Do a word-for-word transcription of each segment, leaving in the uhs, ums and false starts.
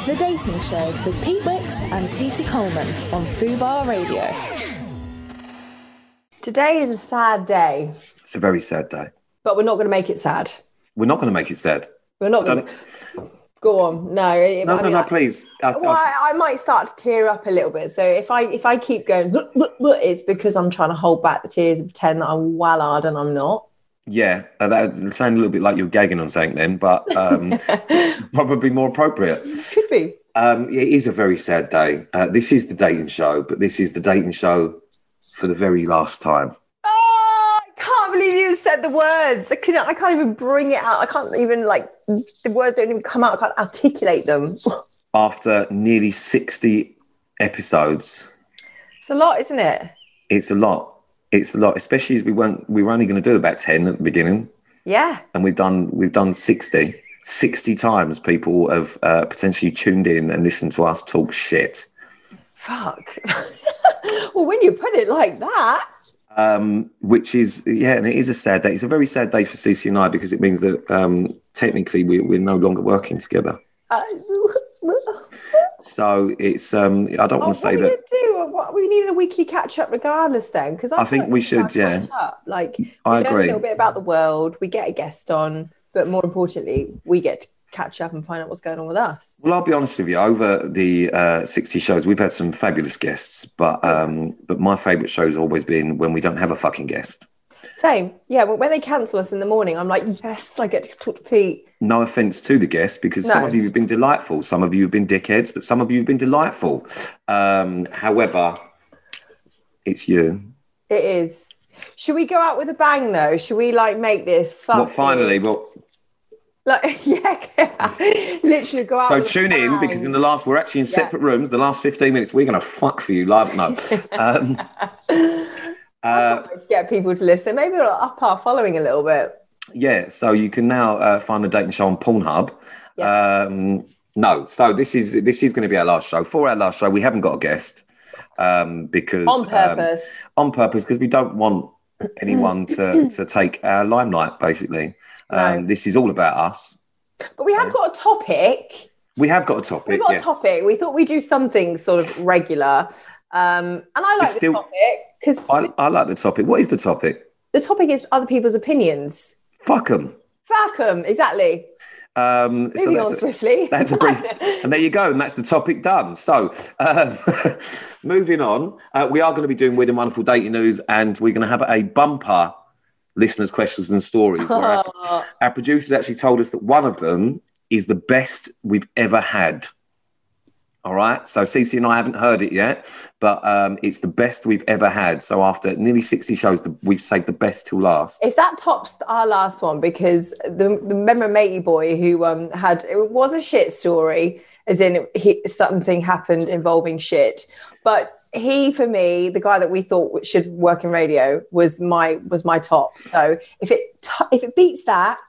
The Dating Show with Pete Wicks and Cece Coleman on Fubar Radio. Today is a sad day. It's a very sad day. But we're not going to make it sad. We're not going to make it sad. We're not going to... Go on. No. No, no, mean, no, please. I, well, I, I might start to tear up a little bit. So if I if I keep going, look, look, look, it's because I'm trying to hold back the tears and pretend that I'm wallard and I'm not. Yeah, uh, that sounds a little bit like you're gagging on something then, but um, probably more appropriate. Could be. Um, it is a very sad day. Uh, this is the dating show, but this is the dating show for the very last time. Oh, I can't believe you said the words. I couldn't. I can't even bring it out. I can't even, like, the words don't even come out. I can't articulate them. After nearly sixty episodes. It's a lot, isn't it? It's a lot. It's a lot, especially as we weren't, we were only going to do about ten at the beginning. Yeah. And we've done, we've done sixty. sixty times people have uh, potentially tuned in and listened to us talk shit. Fuck. Well, when you put it like that. Um, which is, yeah, and it is a sad day. It's a very sad day for Cece and I because it means that um, technically we, we're no longer working together. Uh, so it's, um, I don't oh, want to say that. What do do? What, we need a weekly catch up regardless then. Because I, I think like we should, yeah. Like, I we agree. Know a little bit about the world. We get a guest on, but more importantly, we get to catch up and find out what's going on with us. Well, I'll be honest with you. Over the uh, sixty shows, we've had some fabulous guests, but um, but my favourite show has always been when we don't have a fucking guest. Same. Yeah, but when they cancel us in the morning, I'm like, yes, I get to talk to Pete. No offence to the guests, because no. Some of you have been delightful. Some of you have been dickheads, but some of you have been delightful. Um, however, it's you. It is. Should we go out with a bang, though? Should we, like, make this fun? Well, finally, well... Like, yeah, literally go out. So tune in, because in the last, we're actually in separate yeah. rooms. The last fifteen minutes, we're going to fuck for you live. No. um, uh, to get people to listen. Maybe we'll up our following a little bit. Yeah, so you can now uh, find the dating show on Pornhub. Yes. Um, no, so this is this is going to be our last show. For our last show, we haven't got a guest um, because on purpose. Um, on purpose, because we don't want anyone to to take our limelight. Basically, no. um, this is all about us. But we have got a topic. We have got a topic. We've got yes. a topic. We thought we'd do something sort of regular, um, and I like the topic because I, I like the topic. What is the topic? The topic is other people's opinions. Fuck them. Fuck them, exactly. Um, Moving so on a, swiftly. That's a brief, and there you go, and that's the topic done. So, uh, moving on, uh, we are going to be doing Weird and Wonderful Dating News, and we're going to have a bumper listeners' questions and stories. Where our, our producers actually told us that one of them is the best we've ever had. All right, so Cece and I haven't heard it yet, but um, it's the best we've ever had. So after nearly sixty shows, the, we've saved the best till last. If that tops our last one, because the, the remember matey boy who um, had, it was a shit story, as in he, something happened involving shit, but he, for me, the guy that we thought should work in radio was my was my top. So if it to- if it beats that.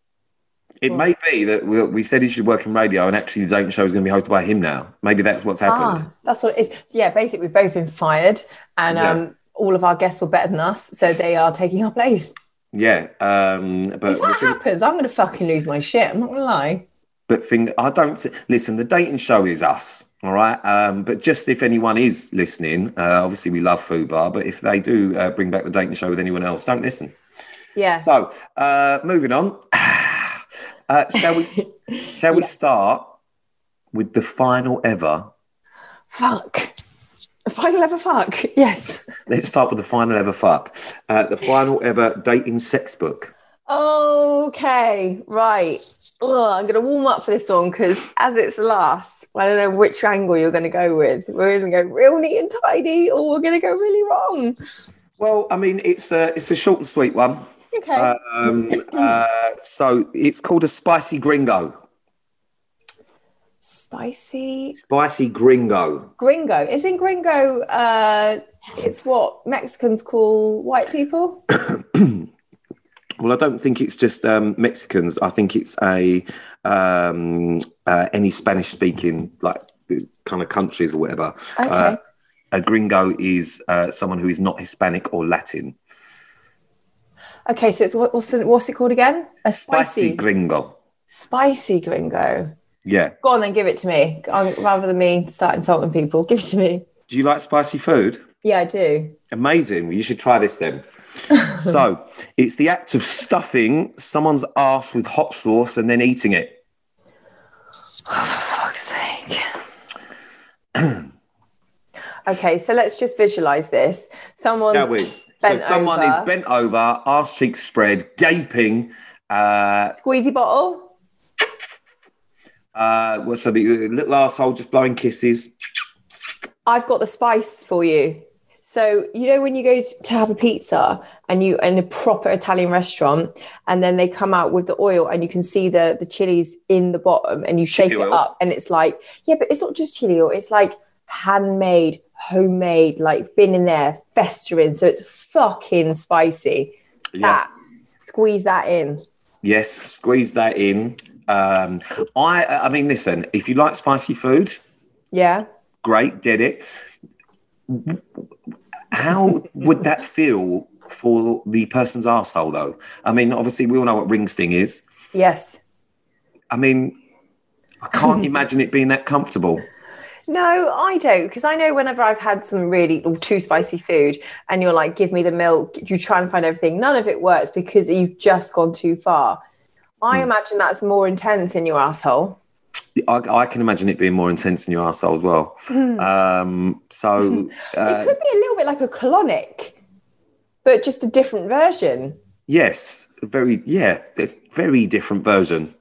It may be that we said he should work in radio and actually the dating show is going to be hosted by him now. Maybe that's what's happened. Ah, that's what it is. Yeah, basically we've both been fired and yeah. um, all of our guests were better than us, so they are taking our place. Yeah. Um, but if that thing, happens, I'm going to fucking lose my shit. I'm not going to lie. But thing, I don't... Listen, the dating show is us, all right? Um, but just if anyone is listening, uh, obviously we love Fubar, but if they do uh, bring back the dating show with anyone else, don't listen. Yeah. So, uh, moving on... Uh, shall we? Shall we yeah. start with the final ever? Fuck. Final ever fuck. Yes. Let's start with the final ever fuck. Uh, the final ever dating sex book. Okay. Right. Ugh, I'm going to warm up for this one because as it's last, I don't know which angle you're going to go with. We're going to go real neat and tidy, or we're going to go really wrong. Well, I mean, it's a it's a short and sweet one. Okay. Um, uh, so it's called a spicy gringo. Spicy? Spicy gringo. Gringo. Isn't gringo, uh, it's what Mexicans call white people? Well, I don't think it's just um, Mexicans. I think it's a um, uh, any Spanish-speaking, like, kind of countries or whatever. Okay. Uh, a gringo is uh, someone who is not Hispanic or Latin. Okay, so it's what's the, what's it called again? A spicy, spicy gringo. Spicy gringo. Yeah. Go on then, give it to me. I'll, rather than me start insulting people, give it to me. Do you like spicy food? Yeah, I do. Amazing. Well, you should try this then. So, it's the act of stuffing someone's arse with hot sauce and then eating it. Oh, for fuck's sake. Okay, so let's just visualise this. Someone's Shall we? bent So someone over. is bent over, arse cheeks spread, gaping. Uh, Squeezy bottle. uh, well, so the little arsehole just blowing kisses. I've got the spice for you. So, you know, when you go to have a pizza and you in a proper Italian restaurant and then they come out with the oil and you can see the, the chilies in the bottom and you shake Chili it oil. up and it's like, yeah, but it's not just chili oil. It's like handmade, homemade, like been in there, festering. So it's fucking spicy. Yeah. That, squeeze that in. Yes, squeeze that in. Um, I, I mean, listen, if you like spicy food, Yeah. great, get it. How would that feel for the person's arsehole, though? I mean, obviously, we all know what ring sting is. Yes. I mean, I can't imagine it being that comfortable. No, I don't, because I know whenever I've had some really or too spicy food and you're like, give me the milk, you try and find everything. None of it works because you've just gone too far. I Mm. imagine that's more intense in your asshole. I, I can imagine it being more intense in your arsehole as well. Um, so, uh, It could be a little bit like a colonic, but just a different version. yes, very, yeah, it's very different version.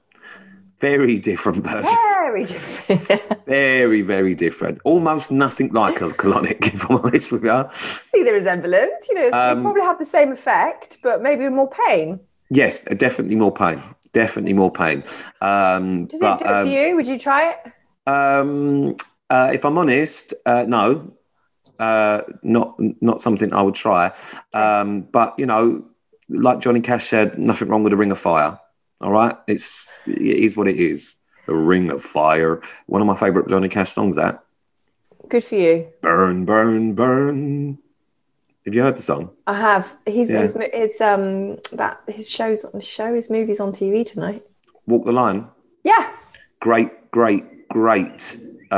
Very different version. Very different. Very, very different. Almost nothing like a colonic, if I'm honest with you. See the resemblance. You know, Um, they probably have the same effect, but maybe more pain. Yes, definitely more pain. Definitely more pain. Um, Does but, it do it um, for you? Would you try it? Um, uh, if I'm honest, uh, no, uh, not not something I would try. Um, but you know, like Johnny Cash said, nothing wrong with a ring of fire. All right, it's it is what it is. A ring of fire. One of my favourite Johnny Cash songs. That Good for you. burn, burn, burn. Have you heard the song? I have. He's Yeah. his, his um that his shows on the show his movies on T V tonight. Walk the Line. Yeah, Great, great, great.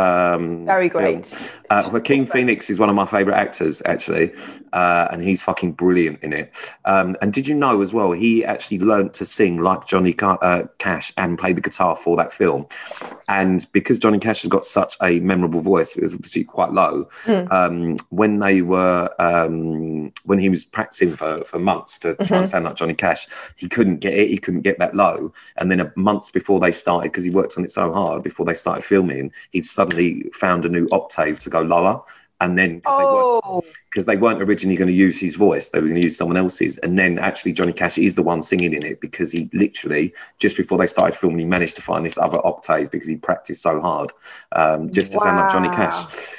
Um, very film. great. Uh, Joaquin Phoenix is one of my favourite actors, actually, uh, and he's fucking brilliant in it. Um, and did you know as well, he actually learnt to sing like Johnny Ca- uh, Cash and play the guitar for that film. And because Johnny Cash has got such a memorable voice, it was obviously quite low. Mm. Um, when they were, um, when he was practicing for, for months to try Mm-hmm. and sound like Johnny Cash, he couldn't get it. He couldn't get that low. And then a months before they started, because he worked on it so hard, before they started filming, he'd suddenly found a new octave to go lower. And then, because they, weren't- Oh, 'cause they weren't originally going to use his voice, they were going to use someone else's. And then actually Johnny Cash is the one singing in it, because he literally, just before they started filming, he managed to find this other octave because he practiced so hard um, just to sound like Johnny Wow. Cash.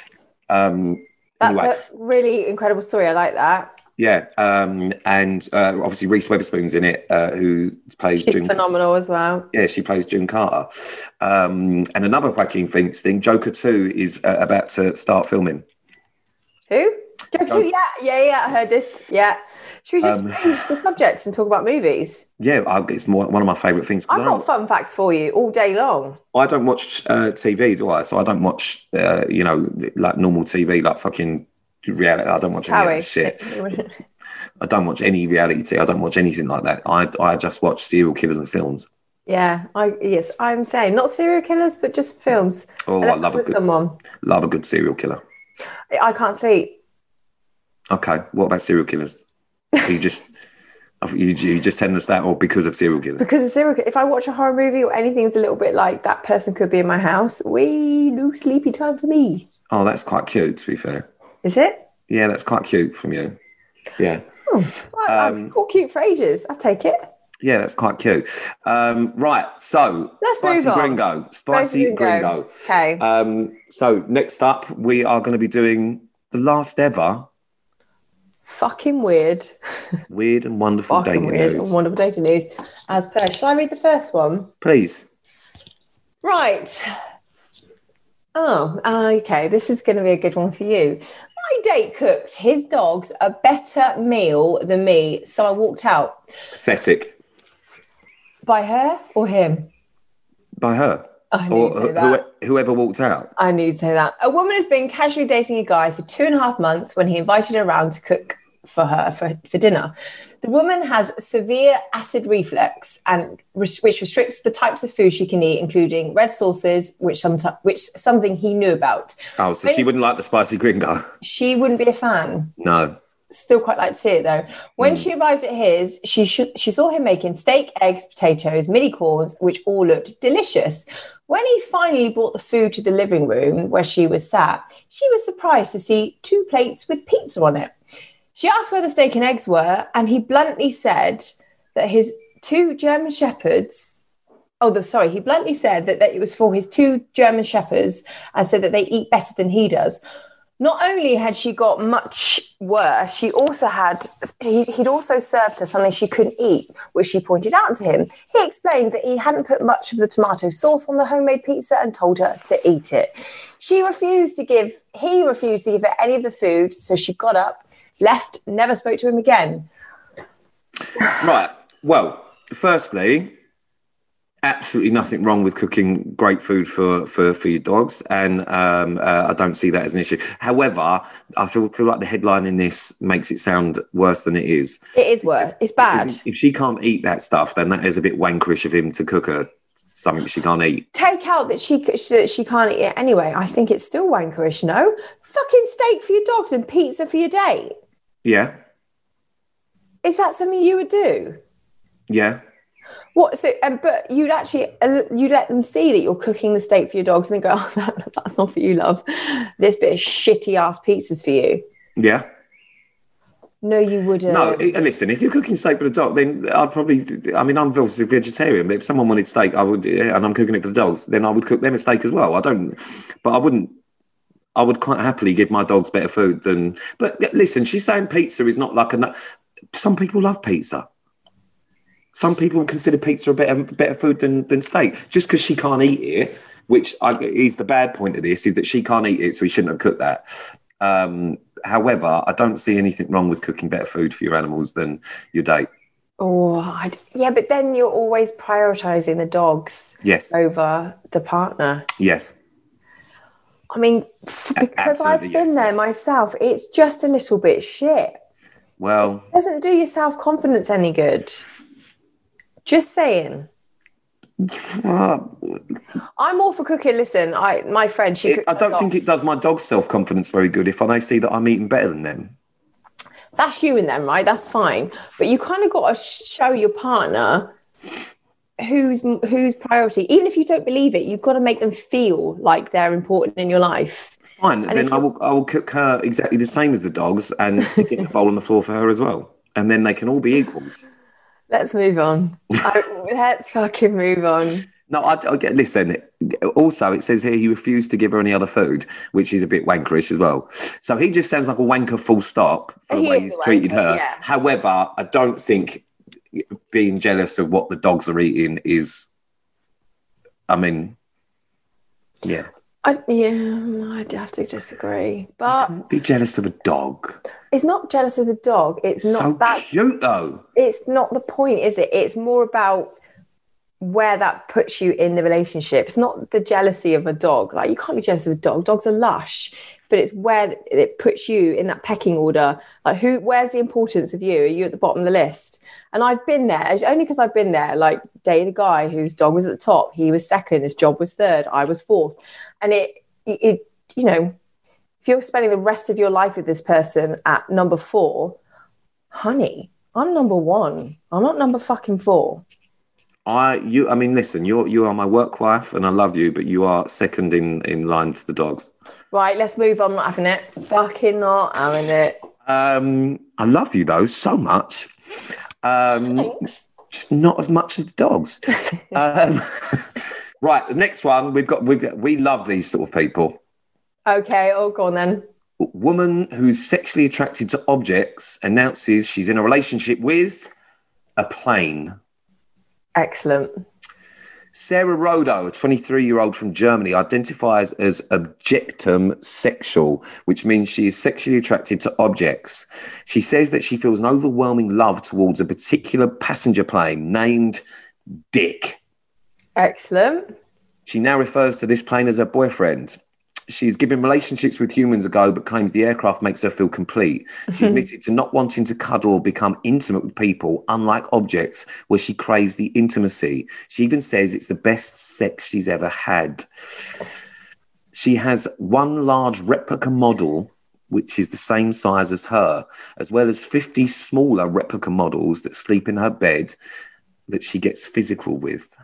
Um, that's anyway, a really incredible story. I like that. yeah. Um, and uh, obviously Reese Witherspoon's in it, uh, who plays She's June. phenomenal as well. Yeah, she plays June Carter. Um, and another Joaquin Phoenix thing, Joker two is uh, about to start filming. Who? Joker Oh. two? Yeah, yeah, yeah. I heard this. Yeah. Should we just Um, change the subjects and talk about movies? Yeah, I, it's more, one of my favourite things. 'cause I've I don't, got fun facts for you all day long. I don't watch uh, T V, do I? So I don't watch, uh, you know, like normal T V, like fucking reality. I don't watch any of Harry. that shit. I don't watch any reality T V. I don't watch anything like that. I I just watch serial killers and films. Yeah, I yes, I'm saying not serial killers, but just films. Oh, Unless I love I'm a with good, someone. love a good serial killer. I can't sleep. Okay, what about serial killers? Are you just you, you just telling us that, or because of serial killers? Because a serial if I watch a horror movie or anything's a little bit like that person could be in my house, we no sleepy time for me. Oh, that's quite cute. To be fair, Is it? yeah, that's quite cute from you. Yeah. Oh, I, Um, I've called cute for ages. I'll take it. Yeah, that's quite cute. Um, right, so Let's spicy move on. gringo, spicy Spicy gringo. gringo. Okay. Um, so next up, we are going to be doing the last ever Fucking weird. weird and wonderful Fucking dating weird. news. Wonderful data news. As per. Shall I read the first one? Please. Right. Oh, okay. This is going to be a good one for you. My date cooked his dogs a better meal than me, so I walked out. Pathetic. By her or him? By her. I knew or you'd say who- that. whoever walked out. I knew you'd say that. A woman has been casually dating a guy for two and a half months when he invited her around to cook for her for, for dinner. The woman has severe acid reflux, and which restricts the types of food she can eat, including red sauces, which some which something he knew about. Oh, so When she wouldn't like the spicy gringo. she wouldn't be a fan. No. Still quite like to see it though. When Mm. she arrived at his, she sh- she saw him making steak, eggs, potatoes, mini corns, which all looked delicious. When he finally brought the food to the living room where she was sat, she was surprised to see two plates with pizza on it. She asked where the steak and eggs were, and he bluntly said that his two German shepherds. Oh, the, sorry. He bluntly said that, that it was for his two German shepherds, and said that they eat better than he does. Not only had she got much worse, she also had, he, he'd also served her something she couldn't eat, which she pointed out to him. He explained that he hadn't put much of the tomato sauce on the homemade pizza and told her to eat it. She refused to give, he refused to give her any of the food, so she got up, left, never spoke to him again. Right. Well, firstly, absolutely nothing wrong with cooking great food for for, for your dogs, and um, uh, I don't see that as an issue. However, I feel feel like the headline in this makes it sound worse than it is. It is worse. It's bad. If, if she can't eat that stuff, then that is a bit wankerish of him to cook her something she can't eat. Take out that she that she can't eat it anyway. I think it's still wankerish, no? Fucking steak for your dogs and pizza for your date. Yeah. Is that something you would do? Yeah. What? So, um, but you'd actually uh, you let them see that you're cooking the steak for your dogs, and then go, "Oh, that, that's not for you, love. This bit of shitty ass pizza's for you." Yeah. No, you wouldn't. No, i- listen, if you're cooking steak for the dog, then I'd probably, I mean, I'm obviously vegetarian, but if someone wanted steak, I would, and I'm cooking it for the dogs, then I would cook them a steak as well. I don't, but I wouldn't, I would quite happily give my dogs better food than, but listen, she's saying pizza is not like a, some people love pizza. Some people consider pizza a better, better food than, than steak. Just because she can't eat it, which I, is the bad point of this, is that she can't eat it, so he shouldn't have cooked that. Um, however, I don't see anything wrong with cooking better food for your animals than your date. Oh, I'd, yeah, but then you're always prioritising the dogs Yes. over the partner. Yes. I mean, f- because I've absolutely, been yes. there myself, it's just a little bit shit. Well, It doesn't do your self-confidence any good. Just saying. uh, I'm all for cooking. Listen, I my friend, she it, cooks I a don't lot. think it does my dog's self-confidence very good if they see that I'm eating better than them. That's you and them, right? That's fine. But you kind of got to show your partner who's who's priority. Even if you don't believe it, you've got to make them feel like they're important in your life. Fine, And then if I you- will, I will cook her exactly the same as the dogs and stick it in a bowl on the floor for her as well. And then they can all be equals. Let's move on. I, let's fucking move on. No, I, I get. Listen. Also, it says here he refused to give her any other food, which is a bit wankerish as well. So he just sounds like a wanker, full stop, for the He way is he's a treated wanker, her. yeah. However, I don't think being jealous of what the dogs are eating is. I mean, yeah, I, yeah, I'd have to disagree. But be jealous of a dog. it's not jealous of the dog. It's not So that. cute though. It's not the point, is it? It's more about where that puts you in the relationship. It's not the jealousy of a dog. Like, you can't be jealous of a dog. Dogs are lush, but it's where it puts you in that pecking order. Like, who? Where's the importance of you? Are you at the bottom of the list? And I've been there. It's only because I've been there. Like, dated a guy whose dog was at the top. He was second. His job was third. I was fourth. And it, it, you know, if you're spending the rest of your life with this person at number four, honey, I'm number one. I'm not number fucking four. I you I mean listen, you're you are my work wife and I love you, but you are second in, in line to the dogs. Right, let's move on. I'm not having it. Fucking not having it. Um I love you though so much. Um Thanks. just not as much as the dogs. um, right, the next one we've got we've got we love these sort of people. Okay, oh, go on then. Woman who's sexually attracted to objects announces she's in a relationship with a plane. Excellent. Sarah Rodo, a twenty-three-year-old from Germany, identifies as objectum sexual, which means she is sexually attracted to objects. She says that she feels an overwhelming love towards a particular passenger plane named Dick. Excellent. She now refers to this plane as her boyfriend. She's given relationships with humans a go, but claims the aircraft makes her feel complete. She admitted to not wanting to cuddle or become intimate with people, unlike objects, where she craves the intimacy. She even says it's the best sex she's ever had. She has one large replica model, which is the same size as her, as well as fifty smaller replica models that sleep in her bed that she gets physical with.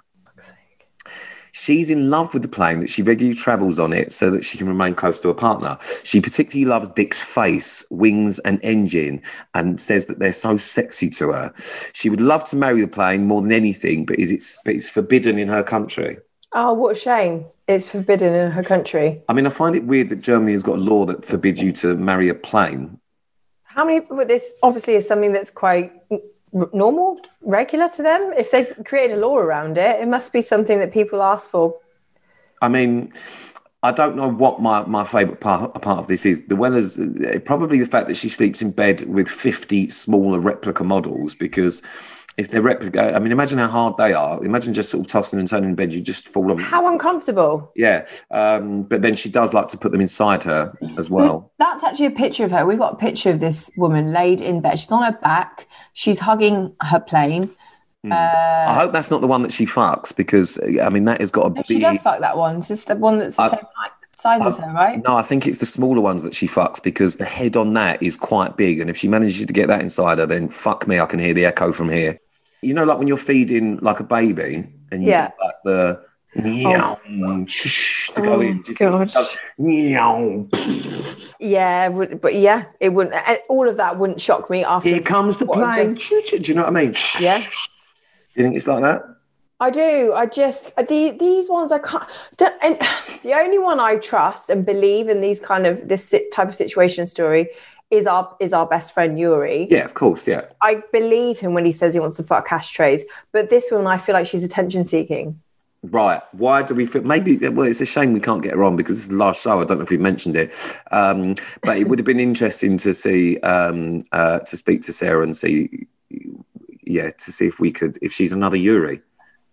She's in love with the plane, that she regularly travels on it so that she can remain close to her partner. She particularly loves Dick's face, wings and engine, and says that they're so sexy to her. She would love to marry the plane more than anything, but is it's, but it's forbidden in her country. Oh, what a shame. It's forbidden in her country. I mean, I find it weird that Germany has got a law that forbids you to marry a plane. How many, but this obviously is something that's quite normal, regular to them. If they created a law around it, it must be something that people ask for. I mean, I don't know what my, my favourite part, part of this is. The Weller's, probably the fact that she sleeps in bed with fifty smaller replica models, because if they're replica, I mean, imagine how hard they are. Imagine just sort of tossing and turning in bed, you just fall on. How uncomfortable. Yeah. Um, but then she does like to put them inside her as well. That's actually a picture of her. We've got a picture of this woman laid in bed. She's on her back. She's hugging her plane. Mm. Uh, I hope that's not the one that she fucks, because, I mean, that has got to no, be... She does fuck that one. It's just the one that's the I, same height, size I, as her, right? No, I think it's the smaller ones that she fucks, because the head on that is quite big. And if she manages to get that inside her, then fuck me, I can hear the echo from here. You know, like when you're feeding like a baby and you yeah. do like the meow oh. shh, to go oh, in. God. Meow. Yeah, but yeah, it wouldn't. All of that wouldn't shock me. After here comes the plane. Just, do you know what I mean? Yeah. Do you think it's like that? I do. I just the these ones I can't. And the only one I trust and believe in these kind of this type of situation story is our is our best friend Yuri. Yeah, of course, yeah. I believe him when he says he wants to fuck ashtrays, but this one I feel like she's attention seeking. Right. Why do we feel? Maybe, well, it's a shame we can't get her on, because this is the last show. I don't know if we mentioned it, um, but it would have been interesting to see, um, uh, to speak to Sarah and see, yeah, to see if we could, if she's another Yuri.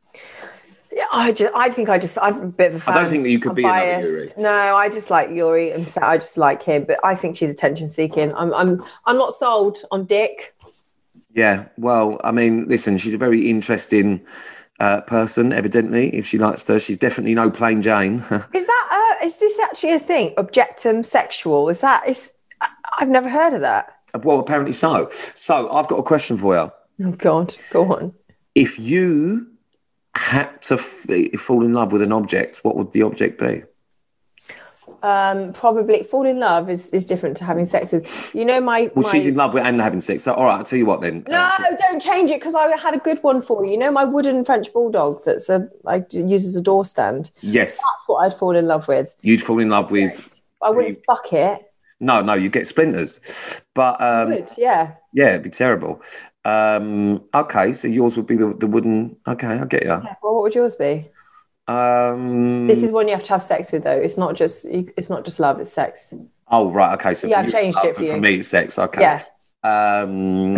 Yeah, I just, I think I just, I'm a bit of a fan. I don't think that you could I'm be biased. another Yuri. No, I just like Yuri, and so I just like him. But I think she's attention seeking. I'm, I'm, I'm not sold on Dick. Yeah, well, I mean, listen, she's a very interesting uh, person. Evidently, if she likes to, she's definitely no plain Jane. Is that? Uh, is this actually a thing? Objectum sexual? Is that? Is I've never heard of that. Well, apparently so. So I've got a question for you. Oh God, go on. If you had to f- fall in love with an object, what would the object be? Um, probably fall in love is, is different to having sex with. You know, my well, my... she's in love with and having sex. So, all right, I'll tell you what then. No, uh, don't change it, because I had a good one for you. You know, my wooden French bulldog that's a I use as a door stand. Yes, that's what I'd fall in love with. You'd fall in love with. I wouldn't fuck it. No, no, you get splinters. But um, would, yeah, yeah, it'd be terrible. Um, okay, so yours would be the, the wooden. Okay, I get you. Yeah, well, what would yours be? Um, this is one you have to have sex with, though. It's not just it's not just love; it's sex. Oh right, okay. So yeah, I changed you, it for you. For me, it's sex. Okay. Yeah. Um,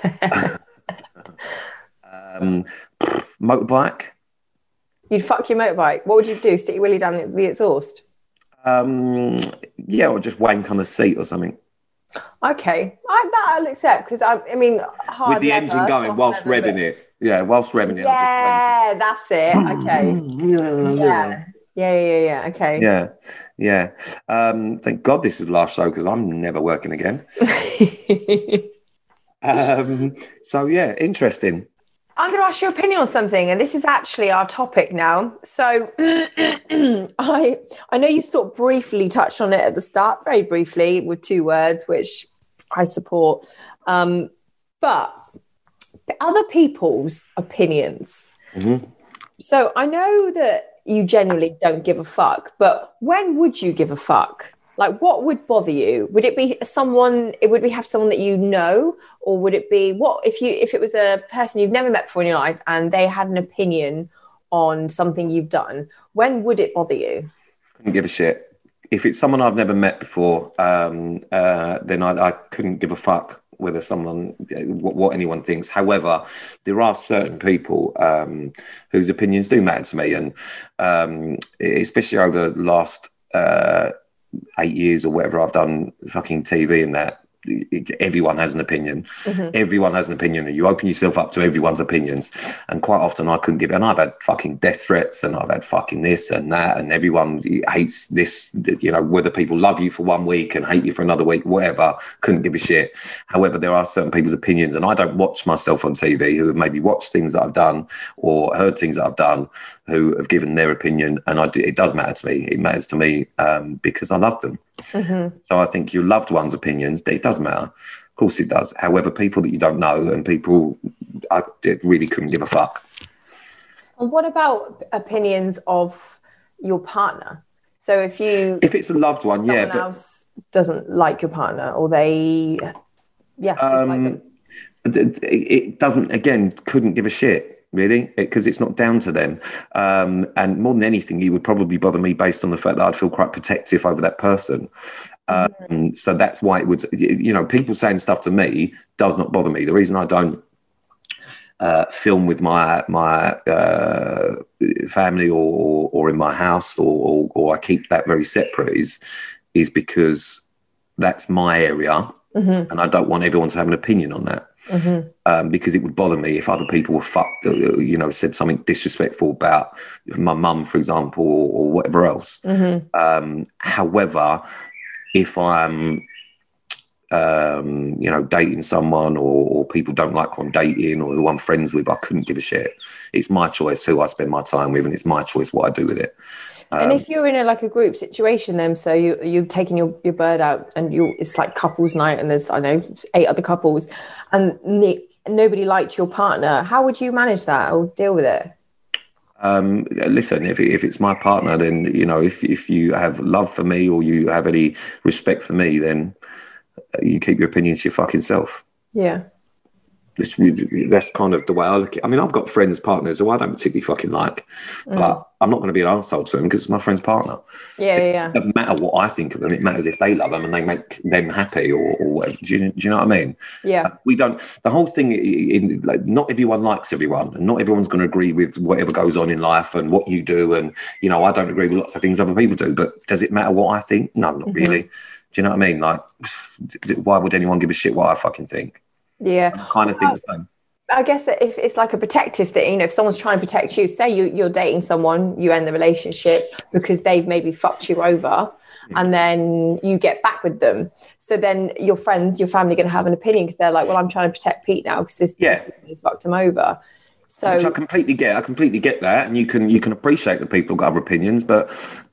um, motorbike. You'd fuck your motorbike. What would you do? Stick your willy down the exhaust? Um, yeah, or just wank on the seat or something. Okay, I, that I'll accept, because I, I mean, hard with the leather, engine going whilst leather, revving it. Yeah, whilst revving it. Yeah, that's it. Okay. yeah. Yeah, yeah, yeah. Okay. Yeah, yeah. Um, thank God this is the last show, because I'm never working again. um, so yeah, interesting. I'm going to ask your opinion on something, and this is actually our topic now. So I I know you sort of briefly touched on it at the start, very briefly, with two words, which I support. Um, but other people's opinions. Mm-hmm. So I know that you genuinely don't give a fuck, but when would you give a fuck? Like, what would bother you? Would it be someone, it would be have someone that you know, or would it be, what if you, if it was a person you've never met before in your life and they had an opinion on something you've done, when would it bother you? Couldn't give a shit. If it's someone I've never met before, um, uh, then I, I couldn't give a fuck whether someone, what, what anyone thinks. However, there are certain people um, whose opinions do matter to me, and um, especially over the last uh, eight years or whatever I've done fucking T V and that. Everyone has an opinion. Mm-hmm. Everyone has an opinion, and you open yourself up to everyone's opinions. And quite often, I couldn't give it. And I've had fucking death threats, and I've had fucking this and that, and everyone hates this. You know, whether people love you for one week and hate you for another week, whatever. Couldn't give a shit. However, there are certain people's opinions, and I don't watch myself on T V who have maybe watched things that I've done or heard things that I've done, who have given their opinion, and I do, it does matter to me. It matters to me um, because I love them. Mm-hmm. So I think your loved one's opinions, it does matter. Of course it does. However, people that you don't know and people, I really couldn't give a fuck. And what about opinions of your partner? So if you... If it's a loved one, yeah. Someone else doesn't like your partner, or they... Yeah. Um, it, it doesn't, again, couldn't give a shit. Really, because it, it's not down to them. Um, and more than anything, it would probably bother me based on the fact that I'd feel quite protective over that person. Um, mm-hmm. So that's why it would, you know, people saying stuff to me does not bother me. The reason I don't uh, film with my my uh, family or, or or in my house or, or or I keep that very separate is is because that's my area, mm-hmm. and I don't want everyone to have an opinion on that. Mm-hmm. Um, because it would bother me if other people were fucked, you know, said something disrespectful about my mum, for example, or, or whatever else. Mm-hmm. Um, however, if I'm, um, you know, dating someone or, or people don't like who I'm dating or who I'm friends with, I couldn't give a shit. It's my choice who I spend my time with, and it's my choice what I do with it. And um, if you're in a like a group situation, then so you you're taking your, your bird out, and you it's like couples night, and there's I know eight other couples, and ne- nobody liked your partner. How would you manage that or deal with it? Um, listen, if if it's my partner, then you know if if you have love for me or you have any respect for me, then you keep your opinions to your fucking self. Yeah. It's really, that's kind of the way I look at it. I mean, I've got friends, partners who I don't particularly fucking like, mm. but I'm not going to be an arsehole to them because it's my friend's partner. Yeah, yeah, yeah. It doesn't matter what I think of them. It matters if they love them and they make them happy or, or whatever. Do you, do you know what I mean? Yeah. Uh, we don't, the whole thing, in, like, not everyone likes everyone, and not everyone's going to agree with whatever goes on in life and what you do. And, you know, I don't agree with lots of things other people do, but does it matter what I think? No, not mm-hmm. really. Do you know what I mean? Like, why would anyone give a shit what I fucking think? Yeah. I kind of think well, the same. I guess that if it's like a protective thing, you know, if someone's trying to protect you, say you, you're dating someone, you end the relationship because they've maybe fucked you over, mm-hmm. and then you get back with them. So then your friends, your family are going to have an opinion because they're like, well, I'm trying to protect Pete now because this yeah. has fucked him over. So Which I completely get. I completely get that. And you can you can appreciate that people have got other opinions, but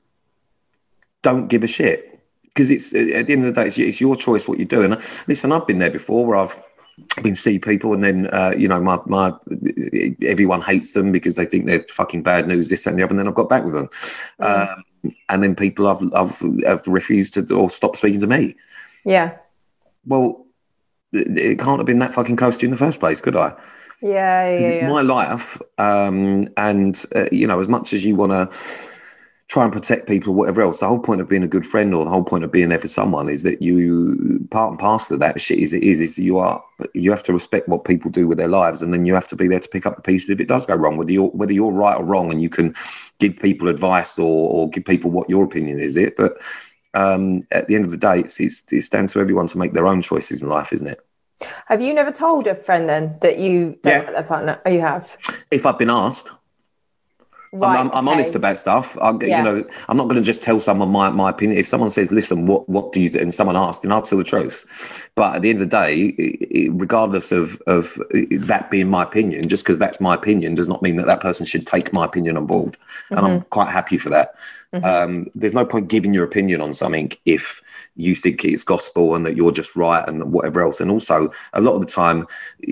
don't give a shit. Because it's at the end of the day, it's, it's your choice what you do. And listen, I've been there before where I've been see people and then uh, you know my my everyone hates them because they think they're fucking bad news, this and the other, and then I've got back with them, mm. um, and then people have, have have refused to or stopped speaking to me. Yeah. Well, it can't have been that fucking close to you in the first place, could I? Yeah, yeah. It's yeah. my life, um, and uh, you know, as much as you want to try and protect people or whatever else, the whole point of being a good friend or the whole point of being there for someone is that you, part and parcel of that shit is it is, is you are, you have to respect what people do with their lives, and then you have to be there to pick up the pieces if it does go wrong, whether you're, whether you're right or wrong, and you can give people advice or, or give people what your opinion is it. But um, at the end of the day, it's, it's, it's down to everyone to make their own choices in life, isn't it? Have you never told a friend then that you don't yeah. like their partner? Oh, you have? If I've been asked. Right, I'm, I'm, I'm okay. honest about stuff. I, yeah. You know, I'm not going to just tell someone my, my opinion. If someone says, "Listen, what what do you?" Th-? and someone asks, then I'll tell the truth. But at the end of the day, it, it, regardless of of that being my opinion, just because that's my opinion does not mean that that person should take my opinion on board. Mm-hmm. And I'm quite happy for that. Mm-hmm. Um, there's no point giving your opinion on something if you think it's gospel and that you're just right and whatever else. And also, a lot of the time,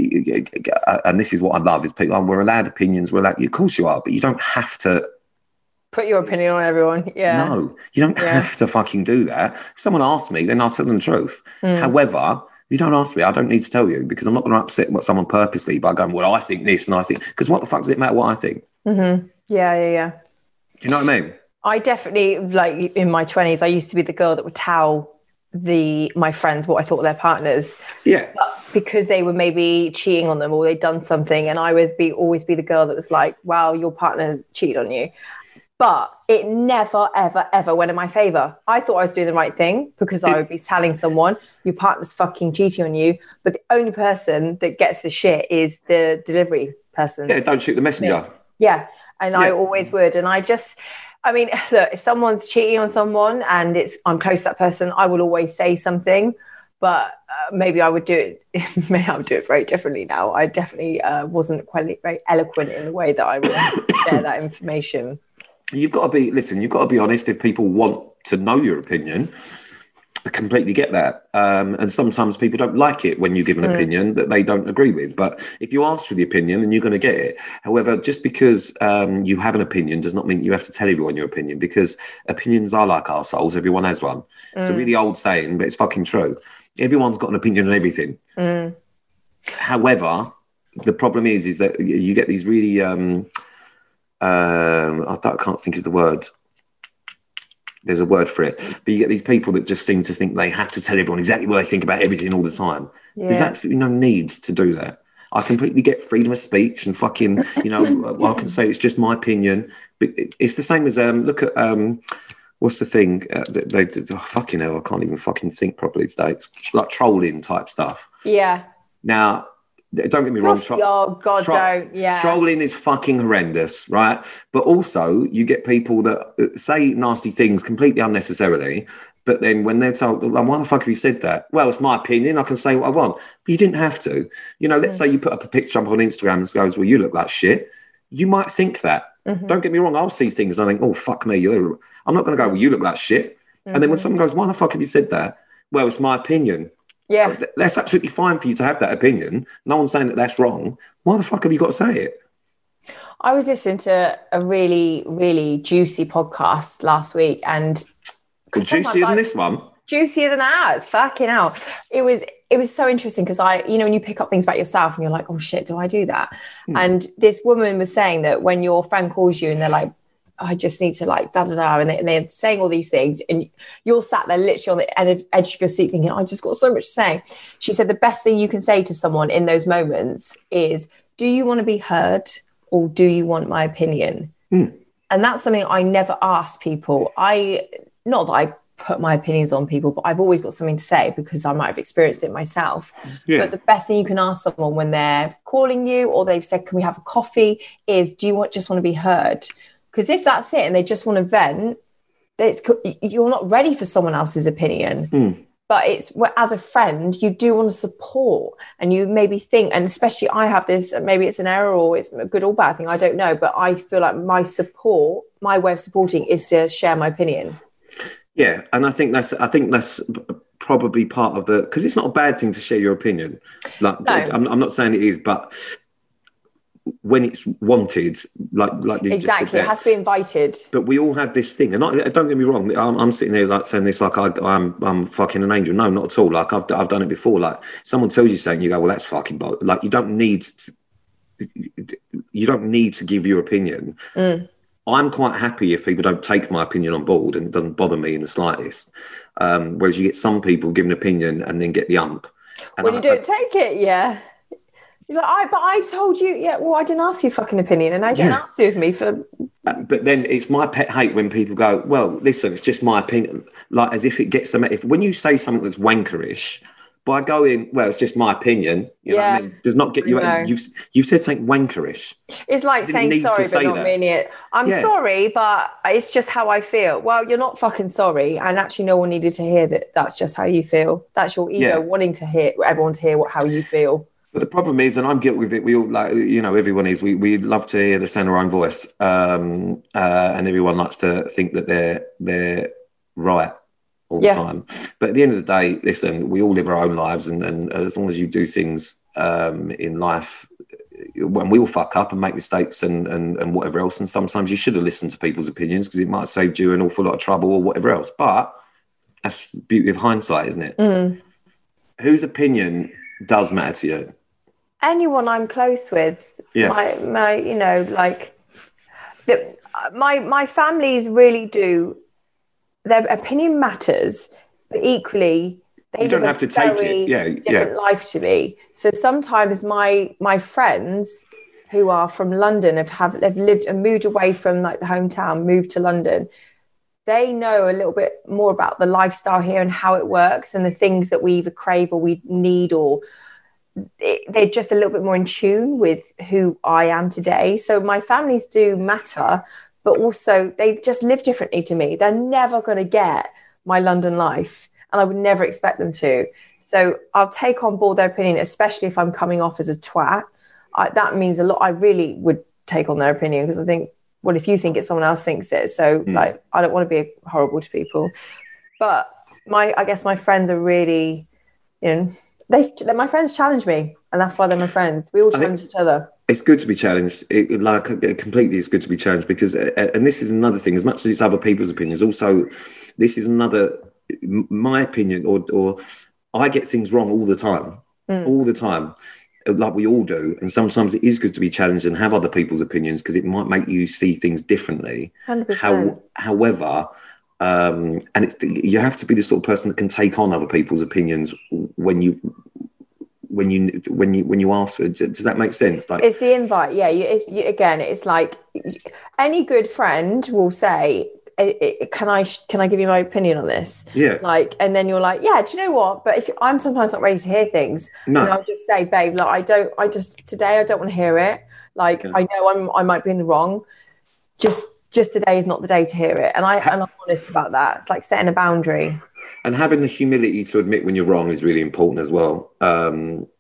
and this is what I love, is people, oh, we're allowed opinions, we're allowed, of course you are, but you don't have to put your opinion on everyone. Yeah. No, you don't yeah. have to fucking do that. If someone asks me, then I'll tell them the truth. Mm. However, if you don't ask me, I don't need to tell you, because I'm not going to upset what someone purposely by going, well, I think this and I think, because what the fuck does it matter what I think? Mm-hmm. Yeah, yeah, yeah. Do you know what I mean? I definitely, like in my twenties, I used to be the girl that would towel the my friends what I thought of their partners. Yeah. But because they were maybe cheating on them or they'd done something, and I would be always be the girl that was like, wow, your partner cheated on you. But it never, ever, ever went in my favour. I thought I was doing the right thing because I would be telling someone, your partner's fucking cheating on you. But the only person that gets the shit is the delivery person. Yeah, don't shoot the messenger. Yeah, and Yeah. I always would. And I just, I mean, look, if someone's cheating on someone and it's I'm close to that person, I will always say something. But uh, maybe I would do it. Maybe I would do it very differently now. I definitely uh, wasn't quite very eloquent in the way that I would share that information. You've got to be, listen, you've got to be honest. If people want to know your opinion, I completely get that. Um, and sometimes people don't like it when you give an mm. opinion that they don't agree with. But if you ask for the opinion, then you're going to get it. However, just because um, you have an opinion does not mean you have to tell everyone your opinion, because opinions are like arseholes. Everyone has one. Mm. It's a really old saying, but it's fucking true. Everyone's got an opinion on everything. Mm. However, the problem is, is that you get these really... Um, Um, I, I can't think of the word. There's a word for it, but you get these people that just seem to think they have to tell everyone exactly what they think about everything all the time. Yeah. There's absolutely no need to do that. I completely get freedom of speech and fucking, you know, I can say it's just my opinion, but it's the same as um, look at um, what's the thing? Uh, they, they oh, fucking hell, I can't even fucking think properly today. It's like trolling type stuff. Yeah. Now. Don't get me wrong. Tro- oh, God, tro- don't. Yeah. Trolling is fucking horrendous, right? But also, you get people that say nasty things completely unnecessarily, but then when they're told, like, why the fuck have you said that? Well, it's my opinion. I can say what I want. But you didn't have to. You know, let's mm. say you put up a picture up on Instagram and goes, well, you look like shit. You might think that. Mm-hmm. Don't get me wrong. I'll see things and I think, oh, fuck me. You're... I'm not going to go, well, you look like shit. Mm-hmm. And then when someone goes, why the fuck have you said that? Well, it's my opinion. Yeah, that's absolutely fine for you to have that opinion. No one's saying that that's wrong. Why the fuck have you got to say it? I was listening to a really, really juicy podcast last week, and juicier than this one. Juicier than ours. Fucking hell! It was. It was so interesting because I, you know, when you pick up things about yourself and you're like, oh shit, do I do that? Hmm. And this woman was saying that when your friend calls you and they're like, I just need to like da da da, and, they, and they're saying all these things, and you're sat there literally on the edge, edge of your seat thinking, I've just got so much to say. She said the best thing you can say to someone in those moments is, do you want to be heard or do you want my opinion? Mm. And that's something I never ask people. I, not that I put my opinions on people, but I've always got something to say because I might have experienced it myself. Yeah. But the best thing you can ask someone when they're calling you or they've said, can we have a coffee, is, do you want, just want to be heard? Because if that's it and they just want to vent, it's, you're not ready for someone else's opinion. Mm. But it's, as a friend, you do want to support, and you maybe think, and especially I have this, maybe it's an error or it's a good or bad thing, I don't know, but I feel like my support, my way of supporting is to share my opinion. Yeah, and I think that's, I think that's probably part of the, because it's not a bad thing to share your opinion. Like, no. I'm, I'm not saying it is, but when it's wanted, like like you exactly, just said there, it has to be invited. But we all have this thing, and I, don't get me wrong. I'm, I'm sitting there like saying this like I, I'm I'm fucking an angel. No, not at all. Like I've I've done it before. Like someone tells you something, you go, well, that's fucking bold. Like you don't need to, you don't need to give your opinion. Mm. I'm quite happy if people don't take my opinion on board, and it doesn't bother me in the slightest. Um, whereas you get some people give an opinion and then get the ump. And when I, you don't I, take it, yeah. You're like, I, but I told you, yeah, well, I didn't ask you fucking opinion, and I didn't yeah. ask you with me for... But then it's my pet hate when people go, well, listen, it's just my opinion. Like, as if it gets them... If, when you say something that's wankerish, by going, well, it's just my opinion, you yeah. know what I mean? Does not get you... You've, you've said something wankerish. It's like saying sorry, but not that. meaning it. I'm yeah. sorry, but it's just how I feel. Well, you're not fucking sorry, and actually no one needed to hear that that's just how you feel. That's your ego yeah. wanting to hear everyone to hear what, how you feel. But the problem is, and I'm guilty with it, we all, like, you know, everyone is, we, we love to hear the sound of our own voice. Um, uh, and everyone likes to think that they're, they're right all yeah. the time. But at the end of the day, listen, we all live our own lives. And, and as long as you do things um, in life, when we all fuck up and make mistakes and, and, and whatever else. And sometimes you should have listened to people's opinions because it might have saved you an awful lot of trouble or whatever else. But that's the beauty of hindsight, isn't it? Mm. Whose opinion does matter to you? Anyone I'm close with, yeah. my, my, you know, like, the, my my families really do. Their opinion matters but equally, they you don't live have a to take very it. Yeah, different yeah. life to me. So sometimes my my friends who are from London have, have have lived and moved away from like the hometown, moved to London. They know a little bit more about the lifestyle here and how it works and the things that we either crave or we need, or it, they're just a little bit more in tune with who I am today. So my families do matter, but also they just live differently to me. They're never going to get my London life, and I would never expect them to. So I'll take on board their opinion, especially if I'm coming off as a twat. I, that means a lot. I really would take on their opinion, because I think, well, if you think it, someone else thinks it. So mm. like, I don't want to be horrible to people. But my, I guess my friends are really, you know, they, my friends challenge me, and that's why they're my friends. We all challenge each other. It's good to be challenged. It, it, like it completely, it's good to be challenged, because, uh, and this is another thing. As much as it's other people's opinions, also, this is another. My opinion, or or I get things wrong all the time, mm. all the time. Like we all do, and sometimes it is good to be challenged and have other people's opinions, because it might make you see things differently. one hundred percent. How, however, um, and it's you have to be the sort of person that can take on other people's opinions when you when you when you when you ask. Does that make sense? Like, it's the invite, yeah. You, it's, you, again, it's like any good friend will say, can I can I give you my opinion on this? Yeah. Like, and then you're like, yeah, do you know what? But if I'm sometimes not ready to hear things, no. and I'll just say, babe, like, I don't, I just today I don't want to hear it. Like, yeah. I know I'm, I might be in the wrong. Just, just today is not the day to hear it. And I, ha- and I'm honest about that. It's like setting a boundary. And having the humility to admit when you're wrong is really important as well. Um,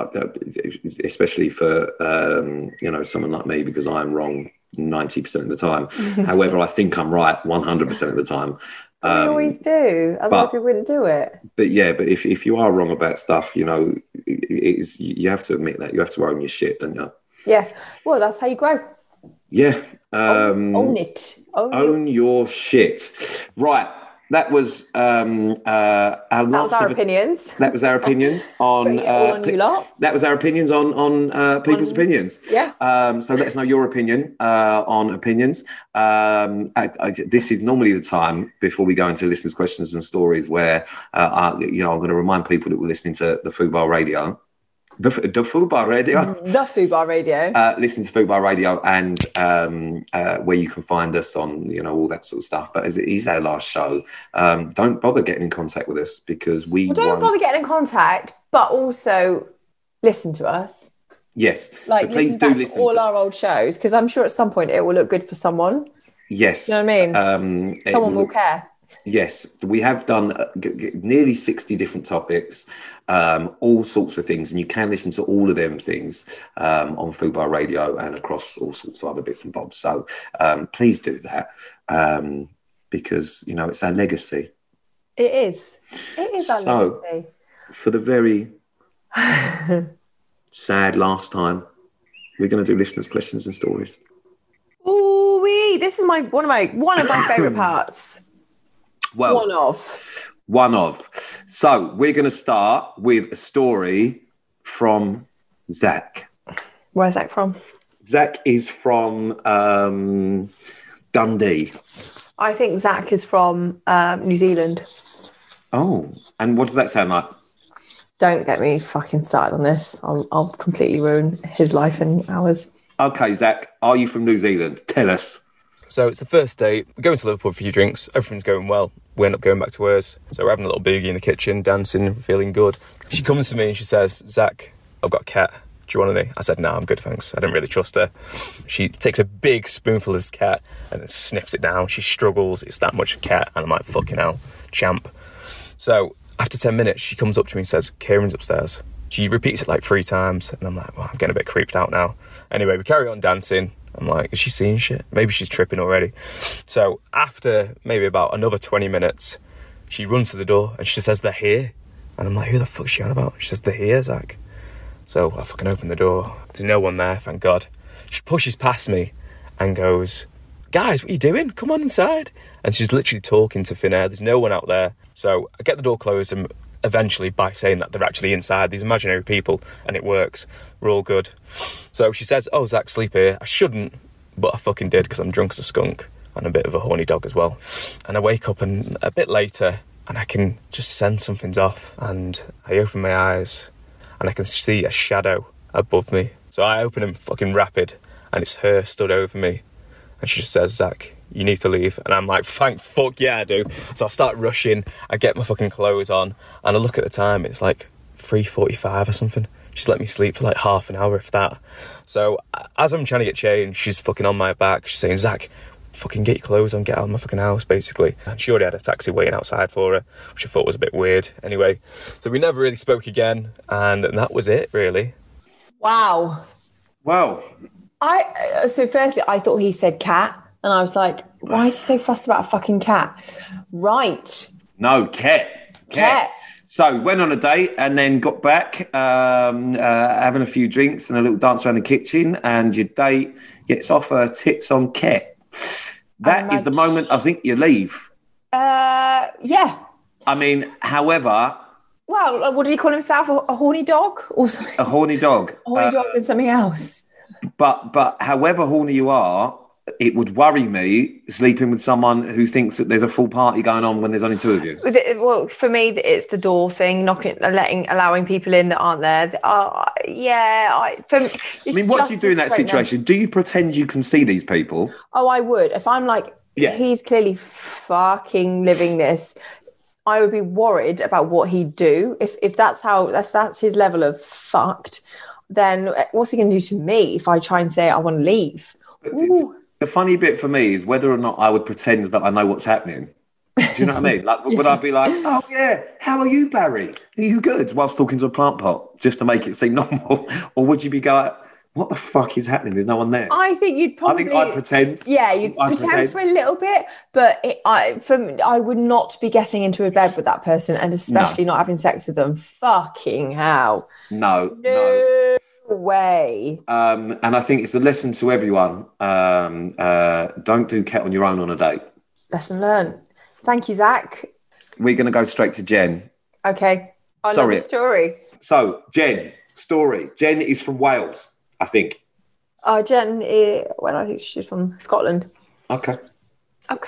especially for um, you know, someone like me, because I'm wrong ninety percent of the time. However, I think I'm right one hundred percent of the time. Um, we always do, otherwise but, we wouldn't do it. But yeah, but if, if you are wrong about stuff, you know, it, it is, you have to admit that. You have to own your shit, don't you? Yeah, well, that's how you grow. Yeah. Um, own, own it. Own, own your... your shit. Right. That was um, uh, our that last. Was our opinions. That was our opinions on. Uh, on you lot. That was our opinions on on uh, people's on, opinions. Yeah. Um, so let us know your opinion uh, on opinions. Um, I, I, this is normally the time before we go into listeners' questions and stories, where uh, I, you know, I'm going to remind people that we're listening to the Fubar Radio. The, the Fubar Radio. The Fubar Radio. Uh, listen to Fubar Radio, and um, uh, where you can find us on, you know, all that sort of stuff. But as it is our last show, um, don't bother getting in contact with us, because we well, don't won't... bother getting in contact, but also listen to us. Yes. Like, so please listen do back listen to all to our old shows, because I'm sure at some point it will look good for someone. Yes. You know what I mean? Um, someone will, will care. Yes, we have done uh, g- g- nearly sixty different topics, um, all sorts of things, and you can listen to all of them things um, on Fubar Radio and across all sorts of other bits and bobs. So um, please do that, um, because, you know, it's our legacy. It is. It is our so, legacy. For the very sad last time, we're going to do listeners' questions and stories. Ooh wee! This is my one of my one of my favourite parts. Well, one of. One of. So we're going to start with a story from Zach. Where's Zach from? Zach is from um, Dundee. I think Zach is from um, New Zealand. Oh, and what does that sound like? Don't get me fucking started on this. I'll, I'll completely ruin his life and ours. Okay, Zach, are you from New Zealand? Tell us. So it's the first day. We're going to Liverpool for a few drinks. Everything's going well. We end up going back to hers. So we're having a little boogie in the kitchen, dancing, feeling good. She comes to me and she says, Zach, I've got a cat. Do you want any? I said, no, I'm good, thanks. I don't really trust her. She takes a big spoonful of this cat and then sniffs it down. She struggles. It's that much cat. And I'm like, fucking hell, champ. So after ten minutes, she comes up to me and says, Kieran's upstairs. She repeats it like three times. And I'm like, well, I'm getting a bit creeped out now. Anyway, we carry on dancing. I'm like, is she seeing shit? Maybe she's tripping already. So after maybe about another twenty minutes, she runs to the door and she says, they're here. And I'm like, who the fuck's she on about? She says, they're here, Zach. So I fucking open the door. There's no one there, thank God. She pushes past me and goes, guys, what are you doing? Come on inside. And she's literally talking to thin air. There's no one out there. So I get the door closed and eventually by saying that they're actually inside, these imaginary people, and it works. We're all good. So she says, oh, Zach, sleep here. I shouldn't, but I fucking did because I'm drunk as a skunk and a bit of a horny dog as well. And I wake up and a bit later, and I can just sense something's off. And I open my eyes and I can see a shadow above me. So I open them fucking rapid, and it's her stood over me. And she just says, Zach, you need to leave. And I'm like, thank fuck yeah, I do. So I start rushing, I get my fucking clothes on, and I look at the time, it's like three forty-five or something. She's let me sleep for like half an hour, if that. So as I'm trying to get changed, she's fucking on my back. She's saying, Zach, fucking get your clothes on, get out of my fucking house, basically. And she already had a taxi waiting outside for her, which I thought was a bit weird. Anyway, so we never really spoke again, and that was it, really. Wow. Wow. I so firstly, I thought he said cat, and I was like, why is he so fussed about a fucking cat? Right. No, cat. Cat. Cat. So went on a date and then got back, um, uh, having a few drinks and a little dance around the kitchen, and your date gets off her tits on cat. That is the moment I think you leave. Uh, yeah. I mean, however... Well, what did he call himself? A, a horny dog or something? A horny dog. A horny uh, dog and something else. But but however horny you are, it would worry me sleeping with someone who thinks that there's a full party going on when there's only two of you. Well, for me, it's the door thing, knocking, letting, allowing people in that aren't there. Uh, yeah, I. For me, I mean, what do you do in that situation? Now. Do you pretend you can see these people? Oh, I would. If I'm like, yeah. he's clearly fucking living this, I would be worried about what he'd do. If if that's how that's that's his level of fucked, then what's he going to do to me if I try and say I want to leave? The, the funny bit for me is whether or not I would pretend that I know what's happening. Do you know what I mean? Like, yeah. Would I be like, oh yeah, how are you, Barry? Are you good? Whilst talking to a plant pot, just to make it seem normal, or would you be going, what the fuck is happening? There's no one there. I think you'd probably. I think I'd pretend. Yeah, you'd I'd pretend, pretend for a little bit, but it, I, for, I would not be getting into a bed with that person, and especially no. not having sex with them. Fucking hell. No, no, no way. Um, and I think it's a lesson to everyone. Um, uh, don't do cat on your own on a date. Lesson learned. Thank you, Zach. We're going to go straight to Jen. Okay. I Sorry. love the story. So, Jen, story. Jen is from Wales. I think. Oh, uh, Jen, uh, well, I think she's from Scotland. Okay. Okay.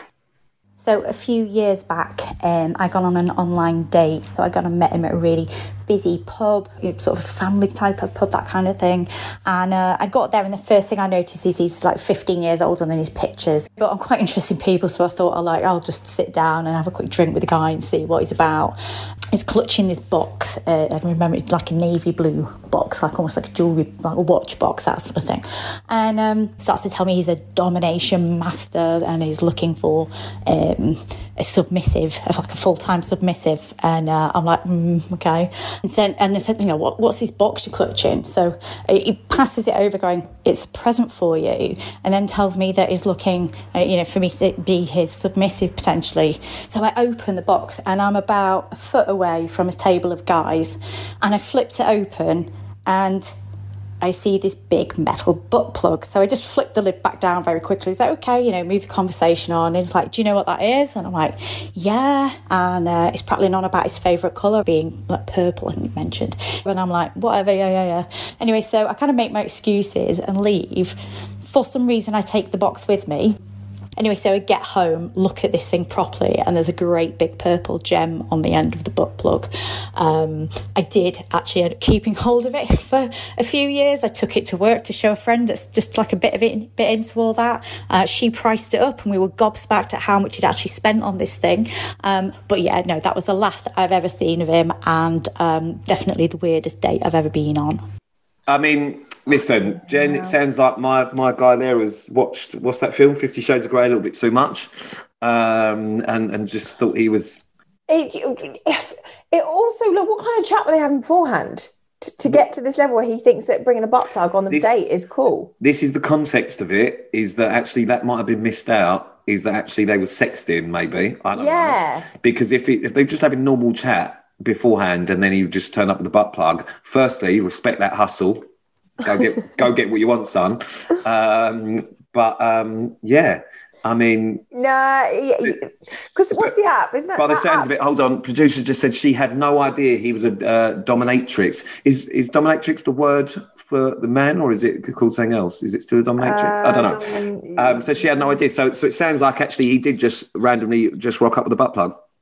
So a few years back, um, I got on an online date. So I got and met him at a really busy pub, sort of a family type of pub, that kind of thing. And uh, I got there, and the first thing I noticed is he's like fifteen years older than his pictures. But I'm quite interested in people, so I thought, oh, like, I'll just sit down and have a quick drink with the guy and see what he's about. He's clutching this box. Uh, I remember it's like a navy blue box, like almost like a jewellery, like a watch box, that sort of thing. And um, starts to tell me he's a domination master and he's looking for um, a submissive, like a full-time submissive. And uh, I'm like, mm, okay. And so, and I said, you know, what, what's this box you're clutching? So he passes it over going, it's a present for you. And then tells me that he's looking, uh, you know, for me to be his submissive potentially. So I open the box and I'm about a foot away from a table of guys. And I flipped it open and I see this big metal butt plug. So I just flipped the lid back down very quickly. Is that okay? You know, move the conversation on. And he's like, do you know what that is? And I'm like, yeah. And uh, he's prattling on about his favourite colour being like purple, and he mentioned. And I'm like, whatever, yeah, yeah, yeah. Anyway, so I kind of make my excuses and leave. For some reason, I take the box with me. Anyway, so I get home, look at this thing properly, and there's a great big purple gem on the end of the butt plug. Um, I did actually end up keeping hold of it for a few years. I took it to work to show a friend that's just like a bit of it, bit into all that. Uh, she priced it up and we were gobsmacked at how much he'd actually spent on this thing. Um, but yeah, no, that was the last I've ever seen of him, and um, definitely the weirdest date I've ever been on. I mean, listen, Jen, yeah. It sounds like my, my guy there has watched, what's that film, Fifty Shades of Grey, a little bit too much, um, and, and just thought he was... It, it also, look, what kind of chat were they having beforehand to, to get to this level where he thinks that bringing a butt plug on the this, date is cool? This is the context of it, is that actually that might have been missed out, is that actually they were sexting, maybe. I don't yeah. know. Because if, it, if they're just having normal chat beforehand and then he just turn up with the butt plug, firstly, respect that hustle. Go get go get what you want, son. Um, but um, yeah, I mean, nah, because what's the app? Isn't that by the sounds app? of it? Hold on, producer just said she had no idea he was a uh, dominatrix. Is is dominatrix the word for the man, or is it called something else? Is it still a dominatrix? Uh, I don't know. Um, so she had no idea. So so it sounds like actually he did just randomly just rock up with a butt plug.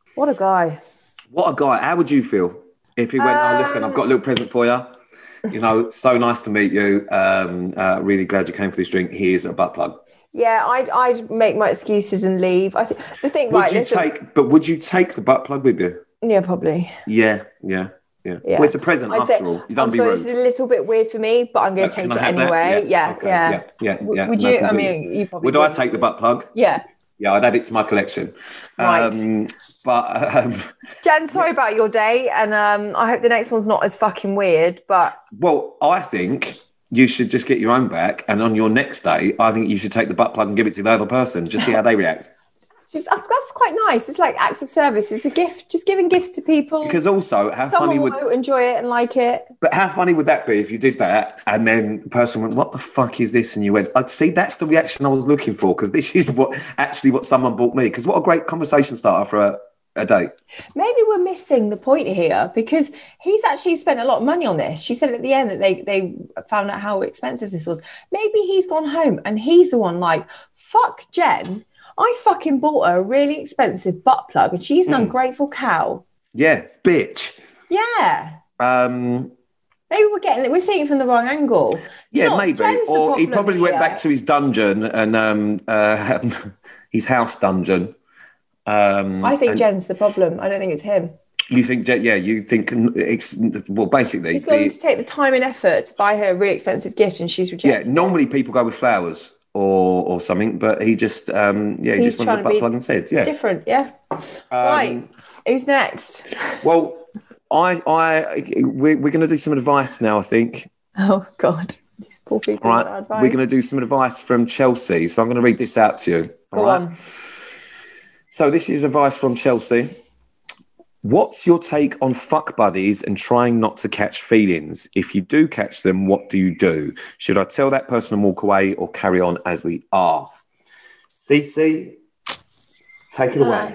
What a guy. What a guy. How would you feel if he went, oh, listen, I've got a little present for you. You know, so nice to meet you. Um, uh, really glad you came for this drink. Here's a butt plug. Yeah, I'd I'd make my excuses and leave. I think the thing, Would right? you listen, take, but would you take the butt plug with you? yeah, probably. Yeah, yeah, yeah. Yeah. Well, it's a present I'd after say, all. You don't I'm be sorry, rude. this is a little bit weird for me, but I'm going Uh, to take can it I have that? anyway. Yeah, Okay, yeah. yeah, yeah, W- yeah. Would No, you? I completely. mean, you probably Would I wouldn't. take the butt plug? Yeah. Yeah, I'd add it to my collection. Right. Um, but um, Jen, sorry about your day, and um, I hope the next one's not as fucking weird. But well, I think you should just get your own back, and on your next day, I think you should take the butt plug and give it to the other person. Just see how they react. just, that's, that's quite nice. It's like acts of service. It's a gift. Just giving gifts to people. Because also, how Someone funny would will enjoy it and like it. but how funny would that be if you did that and then the person went, "What the fuck is this?" And you went, "I'd see that's the reaction I was looking for because this is what actually what someone bought me." Because what a great conversation starter for a, a date. Maybe we're missing the point here because he's actually spent a lot of money on this. She said at the end that they they found out how expensive this was. Maybe he's gone home and he's the one like, fuck Jen. I fucking bought her a really expensive butt plug and she's an Mm. ungrateful cow. Yeah, bitch. Yeah. Um, Maybe we're getting we're seeing it from the wrong angle. Do you yeah, know what? maybe. Jen's the Or he problem probably went here. back to his dungeon and um, uh, his house dungeon. Um, I think and Jen's the problem. I don't think it's him. you think, Je- yeah, you think it's well, basically. He's going the- to take the time and effort to buy her a really expensive gift and she's yeah, rejected it. normally people go with flowers or or something, but he just um, yeah, he He's just wanted trying the to butt be plug and said, yeah. Different, yeah. Um, Right. Who's next? Well, I, I, we're, we're going to do some advice now, I think. Oh, God. These poor people. All with right. advice. We're going to do some advice from Chelsea. So I'm going to read this out to you. Go all right? on. So this is advice from Chelsea. What's your take on fuck buddies and trying not to catch feelings? If you do catch them, what do you do? Should I tell that person and walk away or carry on as we are? Cece, take it away.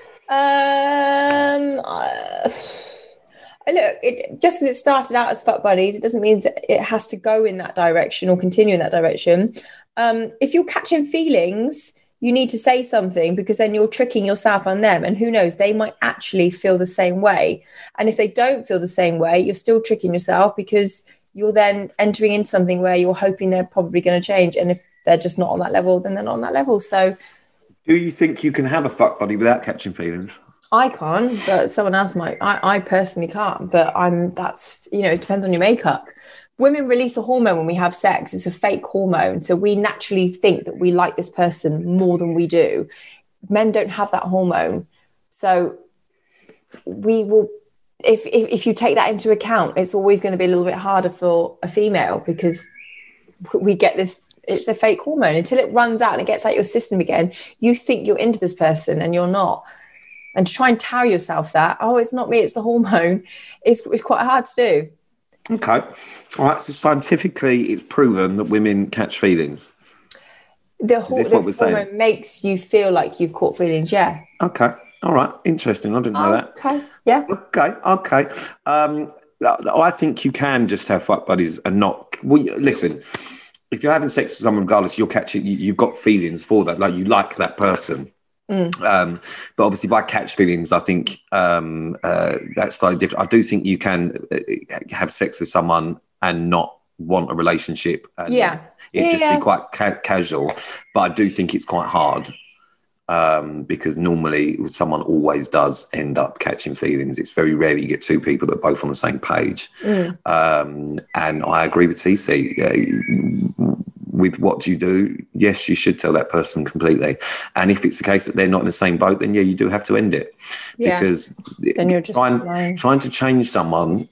Um, uh, look, it, just because it started out as fuck buddies, it doesn't mean that it has to go in that direction or continue in that direction. Um, if you're catching feelings, you need to say something because then you're tricking yourself on them. And who knows, they might actually feel the same way. And if they don't feel the same way, you're still tricking yourself because you're then entering into something where you're hoping they're probably going to change. And if they're just not on that level, then they're not on that level. So Do you think you can have a fuck buddy without catching feelings? I can't, but someone else might. I, I personally can't, but I'm, that's, you know, it depends on your makeup. Women release a hormone when we have sex. It's a fake hormone. So we naturally think that we like this person more than we do. Men don't have that hormone. So we will, if, if, if you take that into account, it's always going to be a little bit harder for a female because we get this, it's a fake hormone. Until it runs out and it gets out your system again, you think you're into this person and you're not. And to try and tell yourself that, oh, it's not me, it's the hormone, it's, it's quite hard to do. Okay. All right. So scientifically, it's proven that women catch feelings. The hor- this what we're this saying? hormone makes you feel like you've caught feelings, yeah. Okay. All right. Interesting. I didn't know that. Okay, yeah. Okay. Okay. Um, I think you can just have fuck buddies and not. Well, listen, if you're having sex with someone, regardless, you'll catch it. You, you've got feelings for that. Like you like that person. Mm. Um, but obviously, by catch feelings, I think um, uh, that's slightly different. I do think you can uh, have sex with someone and not want a relationship. And Yeah. it Yeah, just yeah. be quite ca- casual. But I do think it's quite hard um, because normally someone always does end up catching feelings. It's very rare that you get two people that are both on the same page. Mm. Um, and I agree with Cece. Uh, with what do you do? Yes, you should tell that person completely. And if it's the case that they're not in the same boat, then yeah, you do have to end it. Yeah. Because Then you're just trying, lying. trying to change someone,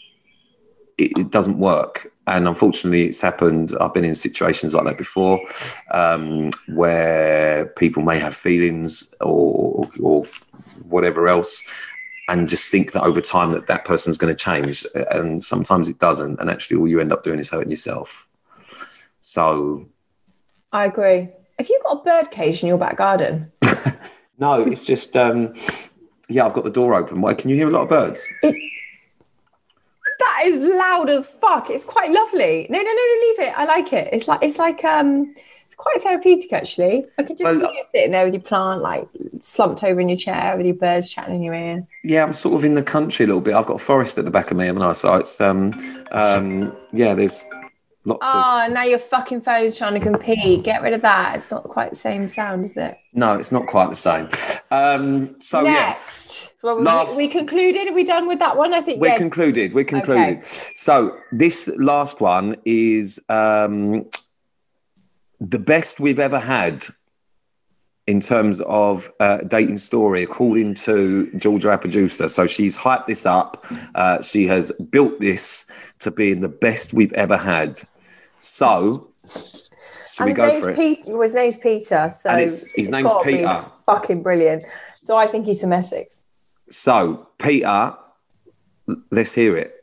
it, it doesn't work. And unfortunately, it's happened. I've been in situations like that before, um, where people may have feelings or or whatever else, and just think that over time that that person's going to change. And sometimes it doesn't. And actually, all you end up doing is hurting yourself. So, I agree. Have you got a bird cage in your back garden? no, it's just, um, yeah, I've got the door open. Why? Can you hear a lot of birds? It, that is loud as fuck. It's quite lovely. No, no, no, no, leave it. I like it. It's like it's like um, it's quite therapeutic, actually. I can just Well, see you sitting there with your plant, like slumped over in your chair with your birds chatting in your ear. Yeah, I'm sort of in the country a little bit. I've got a forest at the back of me, haven't I? So it's, um, um, yeah, there's lots of... Oh, now your fucking phone's trying to compete. Get rid of that. It's not quite the same sound, is it? No, it's not quite the same. Um, so, Next. yeah. Well, Last- we, we concluded. Are we done with that one? I think We're yeah. concluded. We're concluded. Okay. So this last one is um, the best we've ever had in terms of uh, dating story, according to Georgia, our producer. So she's hyped this up. Uh, she has built this to being the best we've ever had. So, should And we his go name's for it? Pete, well, his name's Peter. So And it's- his it's name's gotta be Peter. Fucking brilliant. So I think he's from Essex. So, Peter, let's hear it.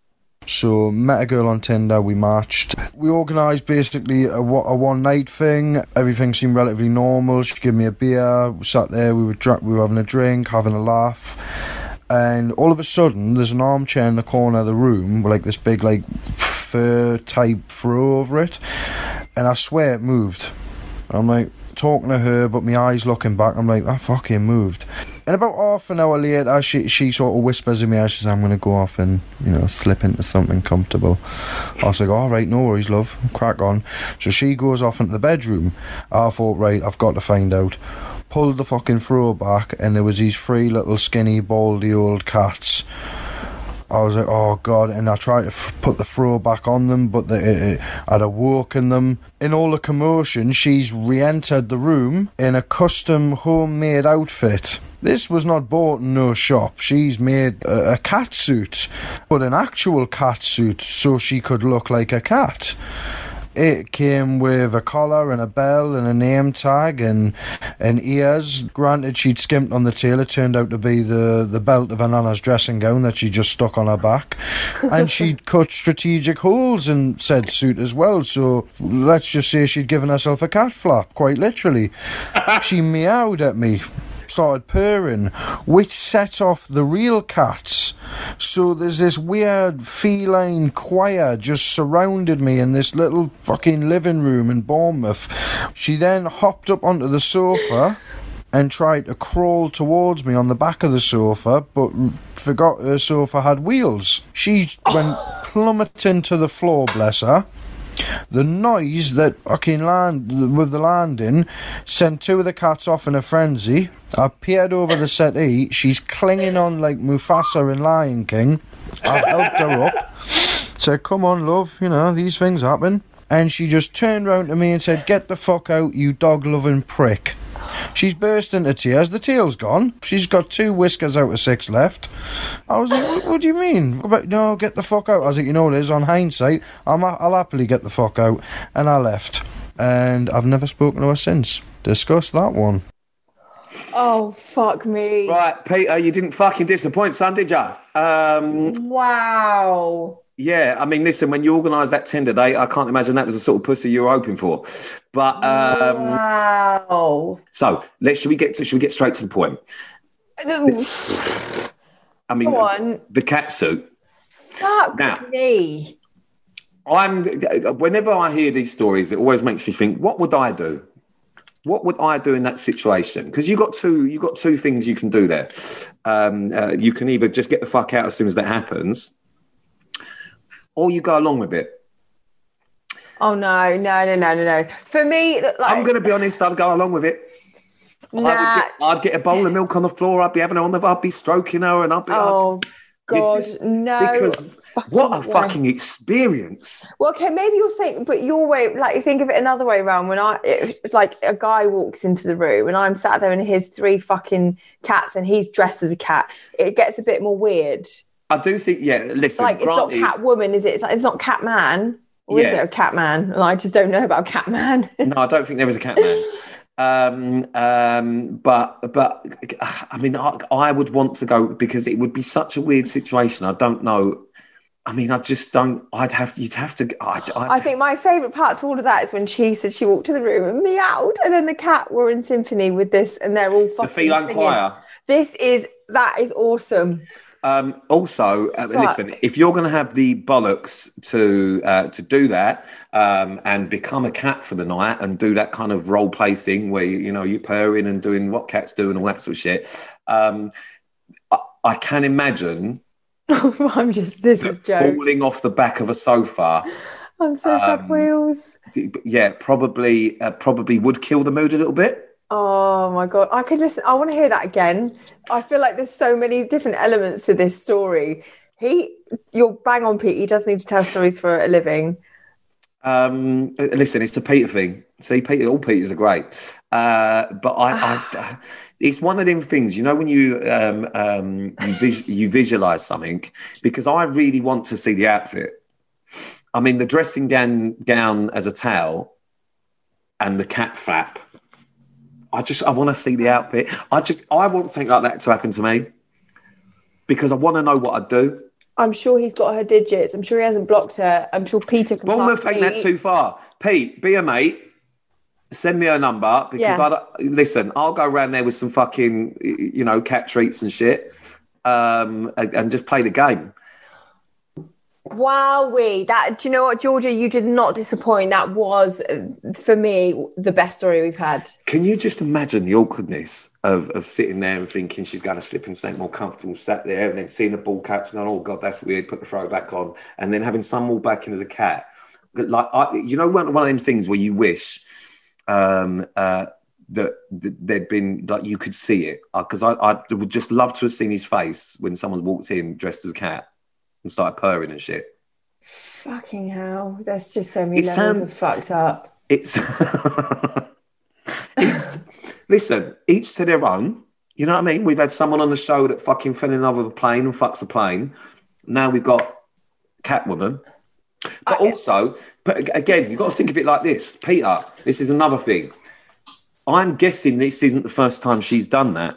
So met a girl on Tinder, we matched. We organised basically a, wa- a one night thing. Everything seemed relatively normal. She gave me a beer, we sat there, we were, dr- we were having a drink, having a laugh. And all of a sudden, there's an armchair in the corner of the room with like this big like fur type throw over it. And I swear it moved. And I'm like talking to her, but my eyes looking back, I'm like, that fucking moved. And about half an hour later, she she sort of whispers in my ear, she says, I'm going to go off and, you know, slip into something comfortable. I was like, all right, no worries, love, crack on. So she goes off into the bedroom. I thought, right, I've got to find out. Pulled the fucking throw back, and there was these three little skinny, baldy old cats. I was like, oh God, and I tried to f- put the throw back on them, but the, it, it, I'd awoken them. In all the commotion, she's re-entered the room in a custom homemade outfit. This was not bought in no shop. She's made a, a cat suit, but an actual cat suit, so she could look like a cat. It came with a collar and a bell and a name tag and and ears. Granted, she'd skimped on the tail. It turned out to be the, the belt of a nana's dressing gown that she just stuck on her back. And she'd cut strategic holes in said suit as well. So let's just say she'd given herself a cat flap, quite literally. She meowed at me, started purring, which set off the real cats. So there's this weird feline choir just surrounded me in this little fucking living room in Bournemouth. She then hopped up onto the sofa and tried to crawl towards me on the back of the sofa, but forgot her sofa had wheels. She went plummeting to the floor, bless her. The noise that fucking land with the landing sent two of the cats off in a frenzy. I peered over the settee. She's clinging on like Mufasa in Lion King. I helped her up. Said, come on, love, you know, these things happen. And she just turned round to me and said, get the fuck out, you dog-loving prick. She's burst into tears. The tail's gone. She's got two whiskers out of six left. I was like, what, what do you mean? About, no, get the fuck out. I was like, you know what it is, on hindsight, I'm, I'll happily get the fuck out. And I left. And I've never spoken to her since. Discuss that one. Oh, fuck me. Right, Peter, you didn't fucking disappoint, son, did ya? Um, Wow. yeah, I mean, listen, when you organised that Tinder date, I can't imagine that was the sort of pussy you were hoping for. But um, wow. so let's should we get to should we get straight to the point? I mean, Go on. the cat suit. Fuck Now- me. I'm whenever I hear these stories, it always makes me think, what would I do? What would I do in that situation? Because you got two, you got two things you can do there. Um, uh, you can either just get the fuck out as soon as that happens, or you go along with it. Oh no, no, no, no, no, no. For me, like, I'm going to be honest. I'd go along with it. nah. I would get, I'd get a bowl of milk on the floor. I'd be having her on the. I'd be stroking her, and I'd be. Oh God, because, no. Because what a way. fucking experience! Well, okay, maybe you're saying, but your way, like, think of it another way around. When I, it, like, a guy walks into the room and I'm sat there and his three fucking cats and he's dressed as a cat, it gets a bit more weird. I do think, yeah. Listen, Like, it's not granted- cat woman, is it? It's, like, it's not cat man, or is Yeah. it a cat man? And I just don't know about cat man. No, I don't think there was a cat man. um, um, but but I mean, I, I would want to go because it would be such a weird situation. I don't know. I mean, I just don't. I'd have. You'd have to. I'd, I'd, I think my favourite part to all of that is when she said she walked to the room and meowed, and then the cat were in symphony with this, and they're all fucking the feline singing. choir. This is that is awesome. Um, also, uh, listen, if you're going to have the bollocks to uh, to do that um, and become a cat for the night and do that kind of role play thing where you, you know you're purring and doing what cats do and all that sort of shit, um, I, I can imagine. I'm just this is jokes. Falling off the back of a sofa. I'm so um, wheels. Yeah, probably uh, probably would kill the mood a little bit. Oh my God. I could listen. I want to hear that again. I feel like there's so many different elements to this story. He, you're bang on, Pete. He does need to tell stories for a living. Um, listen, it's a Peter thing. See, Peter, all Peters are great. Uh, but I, I, it's one of them things, you know, when you, um, um, you, vis- you visualize something, because I really want to see the outfit. I mean, the dressing gown, gown as a towel and the cat flap. I just, I want to see the outfit. I just, I want something like that to happen to me because I want to know what I'd do. I'm sure he's got her digits. I'm sure he hasn't blocked her. I'm sure Peter can. Bournemouth ain't that too far. Pete, be a mate. Send me her number because yeah. I don't, listen. I'll go around there with some fucking, you know, cat treats and shit, um, and, and just play the game. Wowee. That, do you know what, Georgia? You did not disappoint. That was, for me, the best story we've had. Can you just imagine the awkwardness of, of sitting there and thinking she's going to slip and something more comfortable, sat there, and then seeing the ball cats and going, oh, God, that's weird, put the throw back on, and then having some all back in as a cat. Like, I, you know, one, one of them things where you wish um, uh, that, that there'd been, like, you could see it. Because I, I would just love to have seen his face when someone walked in dressed as a cat and started purring and shit. Fucking hell. There's just so many it's, levels um, of fucked up. It's, it's listen, each to their own. You know what I mean? We've had someone on the show that fucking fell in love with a plane and fucks a plane. Now we've got Catwoman. But I, also, but again, you've got to think of it like this. Peter, this is another thing. I'm guessing this isn't the first time she's done that.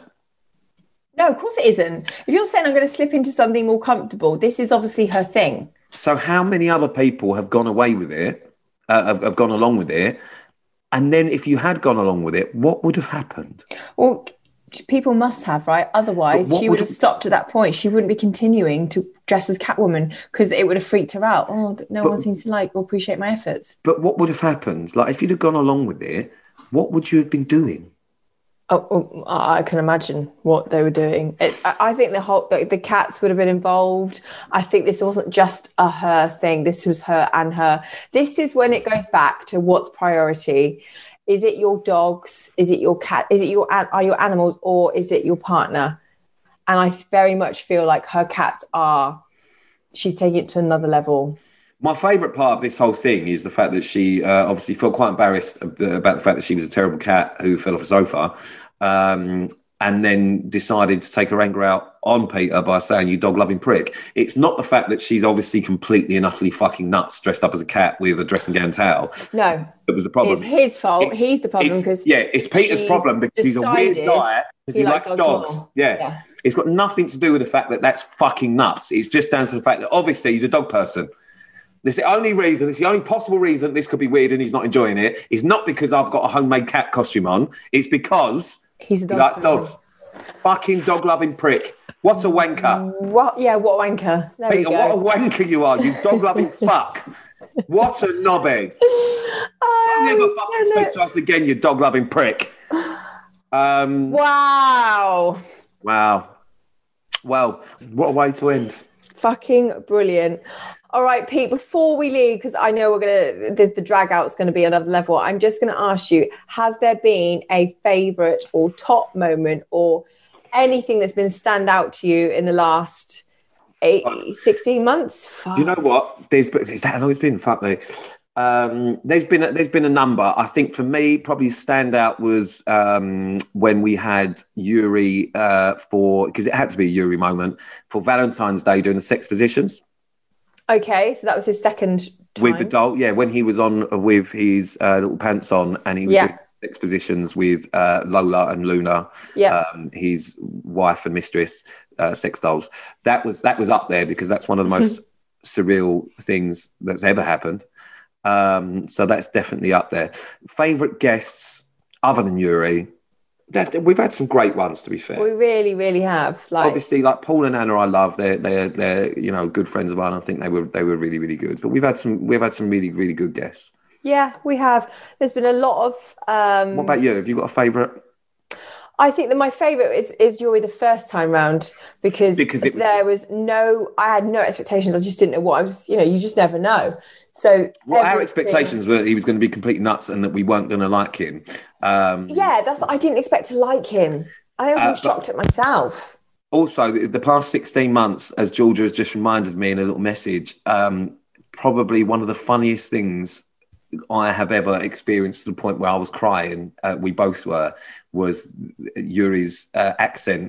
No, of course it isn't. If you're saying I'm going to slip into something more comfortable, this is obviously her thing. So how many other people have gone away with it, uh, have, have gone along with it? And then if you had gone along with it, what would have happened? Well, people must have, right? Otherwise, she would have stopped at that point. She wouldn't be continuing to dress as Catwoman because it would have freaked her out. Oh, no but, one seems to like or appreciate my efforts. But what would have happened? Like, if you'd have gone along with it, what would you have been doing? Oh, oh, I can imagine what they were doing. It, I, I think the whole the, the cats would have been involved. I think this wasn't just a her thing. This was her and her. This is when it goes back to what's priority. Is it your dogs? Is it your cat? Is it your are your animals, or is it your partner? And I very much feel like her cats are. She's taking it to another level. My favourite part of this whole thing is the fact that she uh, obviously felt quite embarrassed about the fact that she was a terrible cat who fell off a sofa, um, and then decided to take her anger out on Peter by saying, you dog-loving prick. It's not the fact that she's obviously completely and utterly fucking nuts dressed up as a cat with a dressing gown towel. No. That was the problem. It's his fault. It, he's the problem because yeah, it's Peter's problem because he's a weird guy because he, he likes, likes dogs. dogs. Yeah. yeah. It's got nothing to do with the fact that that's fucking nuts. It's just down to the fact that obviously he's a dog person. It's the only reason, it's the only possible reason this could be weird and he's not enjoying it is not because I've got a homemade cat costume on. It's because he's a dog he likes dogs. Fucking dog-loving prick. What a wanker. What? Yeah, what a wanker. There Peter, what a wanker you are, you dog-loving fuck. What a knobhead. Don't never fucking speak to us again, you dog-loving prick. Um, wow. Wow. Well, what a way to end. Fucking brilliant. All right, Pete, before we leave, because I know we're going to, the, the drag out's going to be another level, I'm just going to ask you, has there been a favourite or top moment or anything that's been stand out to you in the last eight, sixteen months? Fuck. You know what? There's, is that how long it's been? Fuck me. Um, there's been a, there's been a number. I think for me, probably standout was um, when we had Yuri uh, for, because it had to be a Yuri moment, for Valentine's Day doing the sex positions. Okay, so that was his second time. With the doll, yeah, when he was on with his uh, little pants on and he was yeah. doing sex positions with uh, Lola and Luna, yeah. um, his wife and mistress, uh, sex dolls. That was that was up there because that's one of the most surreal things that's ever happened. Um, so that's definitely up there. Favourite guests other than Yuri? that, we've had some great ones, to be fair. We really, really have. Like, obviously, like Paul and Anna, I love. They're they're they're you know good friends of mine. I think they were they were really really good. But we've had some we've had some really really good guests. yeah, we have. There's been a lot of. Um, What about you? Have you got a favourite? I think that my favourite is is Jory the first time round because, Because it was- there was no, I had no expectations. I just didn't know what I was, you know, you just never know. So Well, our everything- expectations were he was going to be completely nuts and that we weren't going to like him. Um, Yeah, that's I didn't expect to like him. I was Uh, but- shocked at myself. Also, the, the past sixteen months, as Georgia has just reminded me in a little message, um, probably one of the funniest things I have ever experienced to the point where I was crying, uh, we both were, was Yuri's uh, accent.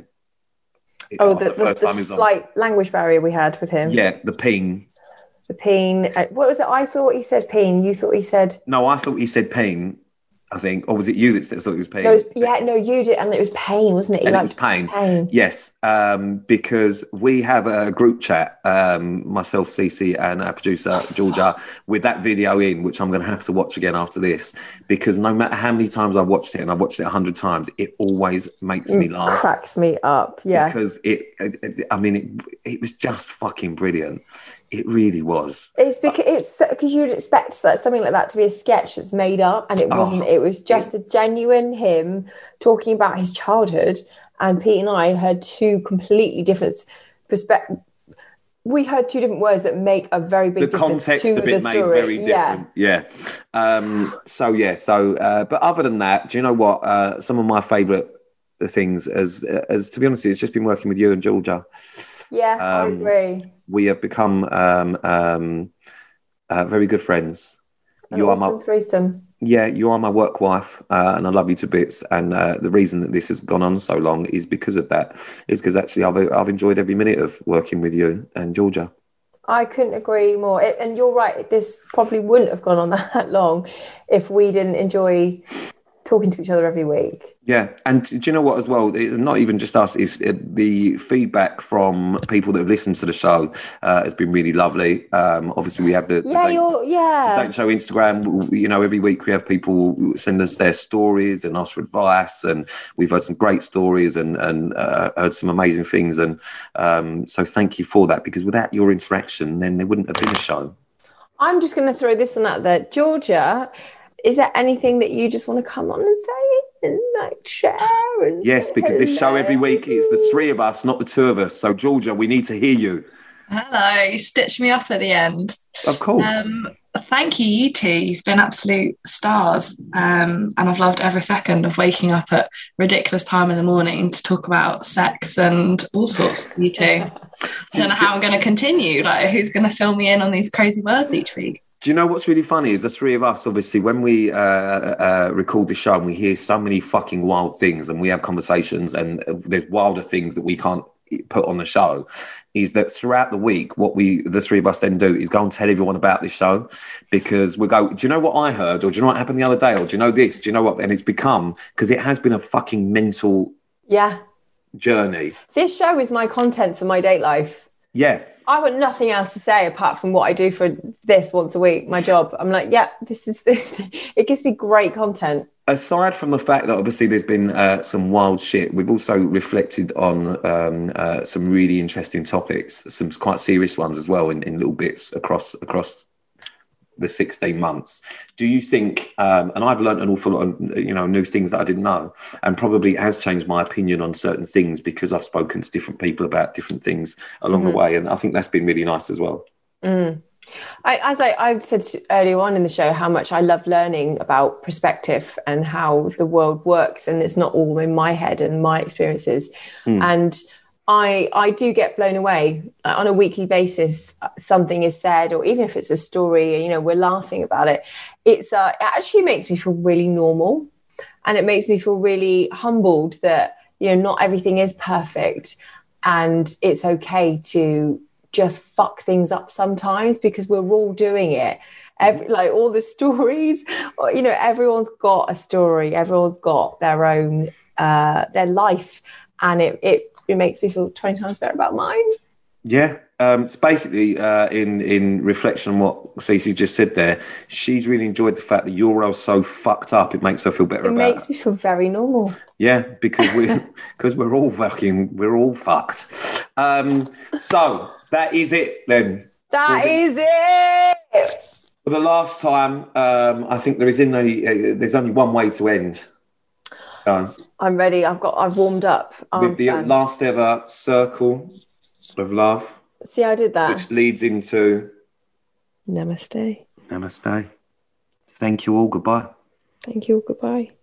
Oh, uh, the, the, first the time he was on. slight language barrier we had with him. Yeah, the peen. The peen. Uh, what was it? I thought he said peen. You thought he said. No, I thought he said pain, I think. Or was it you that thought it was pain? No, it was, yeah, no, you did. And it was pain, wasn't it? You And it liked was pain. pain. Yes, um, because we have a group chat, um, myself, Cece, and our producer, Georgia, with that video in, which I'm going to have to watch again after this, because no matter how many times I've watched it, and I've watched it a hundred times, it always makes me laugh. Cracks me up. Yeah. Because it, it, I mean, it, it was just fucking brilliant. It really was. It's because it's because you'd expect that something like that to be a sketch that's made up, and it wasn't. Oh, it was just a genuine him talking about his childhood. And Pete and I heard two completely different perspectives. We heard two different words that make a very big The difference context to of it the made story. very different. Yeah. yeah. Um, so yeah. So, uh, but other than that, do you know what? Uh, some of my favourite things, as as to be honest, with you, it's just been working with you and Georgia. Yeah, I Um, agree. We have become um, um, uh, very good friends. An You are awesome my threesome. yeah, you are my work wife, uh, and I love you to bits. And uh, the reason that this has gone on so long is because of that. Is because actually I've I've enjoyed every minute of working with you and Georgia. I couldn't agree more. It, and you're right. This probably wouldn't have gone on that long if we didn't enjoy talking to each other every week. Yeah, and do you know what as well? It, not even just us, is the feedback from people that have listened to the show uh, has been really lovely. Um, obviously, we have the Yeah, the Date, you're. Yeah. the Date Show Instagram. You know, every week we have people send us their stories and ask for advice, and we've heard some great stories and and uh, heard some amazing things. And um, so, thank you for that, because without your interaction, then there wouldn't have been a show. I'm just going to throw this one out there, Georgia. Is there anything that you just want to come on and say and like share? And Yes, say because this show hello? every week is the three of us, not the two of us. So, Georgia, we need to hear you. Hello, you stitched me up at the end. Of course. Um, thank you, you two. You've been absolute stars. Um, and I've loved every second of waking up at ridiculous time in the morning to talk about sex and all sorts with you two. I don't know how I'm going to continue. Like, who's going to fill me in on these crazy words each week? Do you know what's really funny is the three of us, obviously, when we uh, uh, record the show and we hear so many fucking wild things and we have conversations and there's wilder things that we can't put on the show, is that throughout the week, what we, the three of us then do is go and tell everyone about this show, because we go, do you know what I heard? Or do you know what happened the other day? Or do you know this? Do you know what? And it's become, because it has been a fucking mental Yeah. journey. This show is my content for my date life. Yeah. I've got nothing else to say apart from what I do for this once a week, my job. I'm like, yeah, this is this. It gives me great content. Aside from the fact that obviously there's been uh, some wild shit, we've also reflected on um, uh, some really interesting topics, some quite serious ones as well, in, in little bits across across the sixteen months. Do you think, um, and I've learned an awful lot of, you know, new things that I didn't know, and probably has changed my opinion on certain things because I've spoken to different people about different things along Mm-hmm. the way. And I think that's been really nice as well. Mm. I, as I, I said earlier on in the show, how much I love learning about perspective and how the world works. And it's not all in my head and my experiences. Mm. And I I do get blown away on a weekly basis. Something is said, or even if it's a story, you know, we're laughing about it. It's uh, it actually makes me feel really normal, and it makes me feel really humbled that, you know, not everything is perfect, and it's okay to just fuck things up sometimes, because we're all doing it. Every, like all the stories, you know, everyone's got a story. Everyone's got their own uh, their life, and it it. It makes me feel twenty times better about mine. Yeah, um, it's basically uh, in in reflection on what Cece just said there. She's really enjoyed the fact that you're all so fucked up. It makes her feel better It about makes it. me feel very normal. Yeah, because we because we're all fucking we're all fucked. Um, so that is it then. That For the- is it. For the last time, um, I think there is only uh, there's only one way to end. So, I'm ready. I've got. I've warmed up. Arm with the stand. last ever circle of love, See, I did that. which leads into Namaste. namaste. Thank you all. Goodbye. Thank you. Goodbye.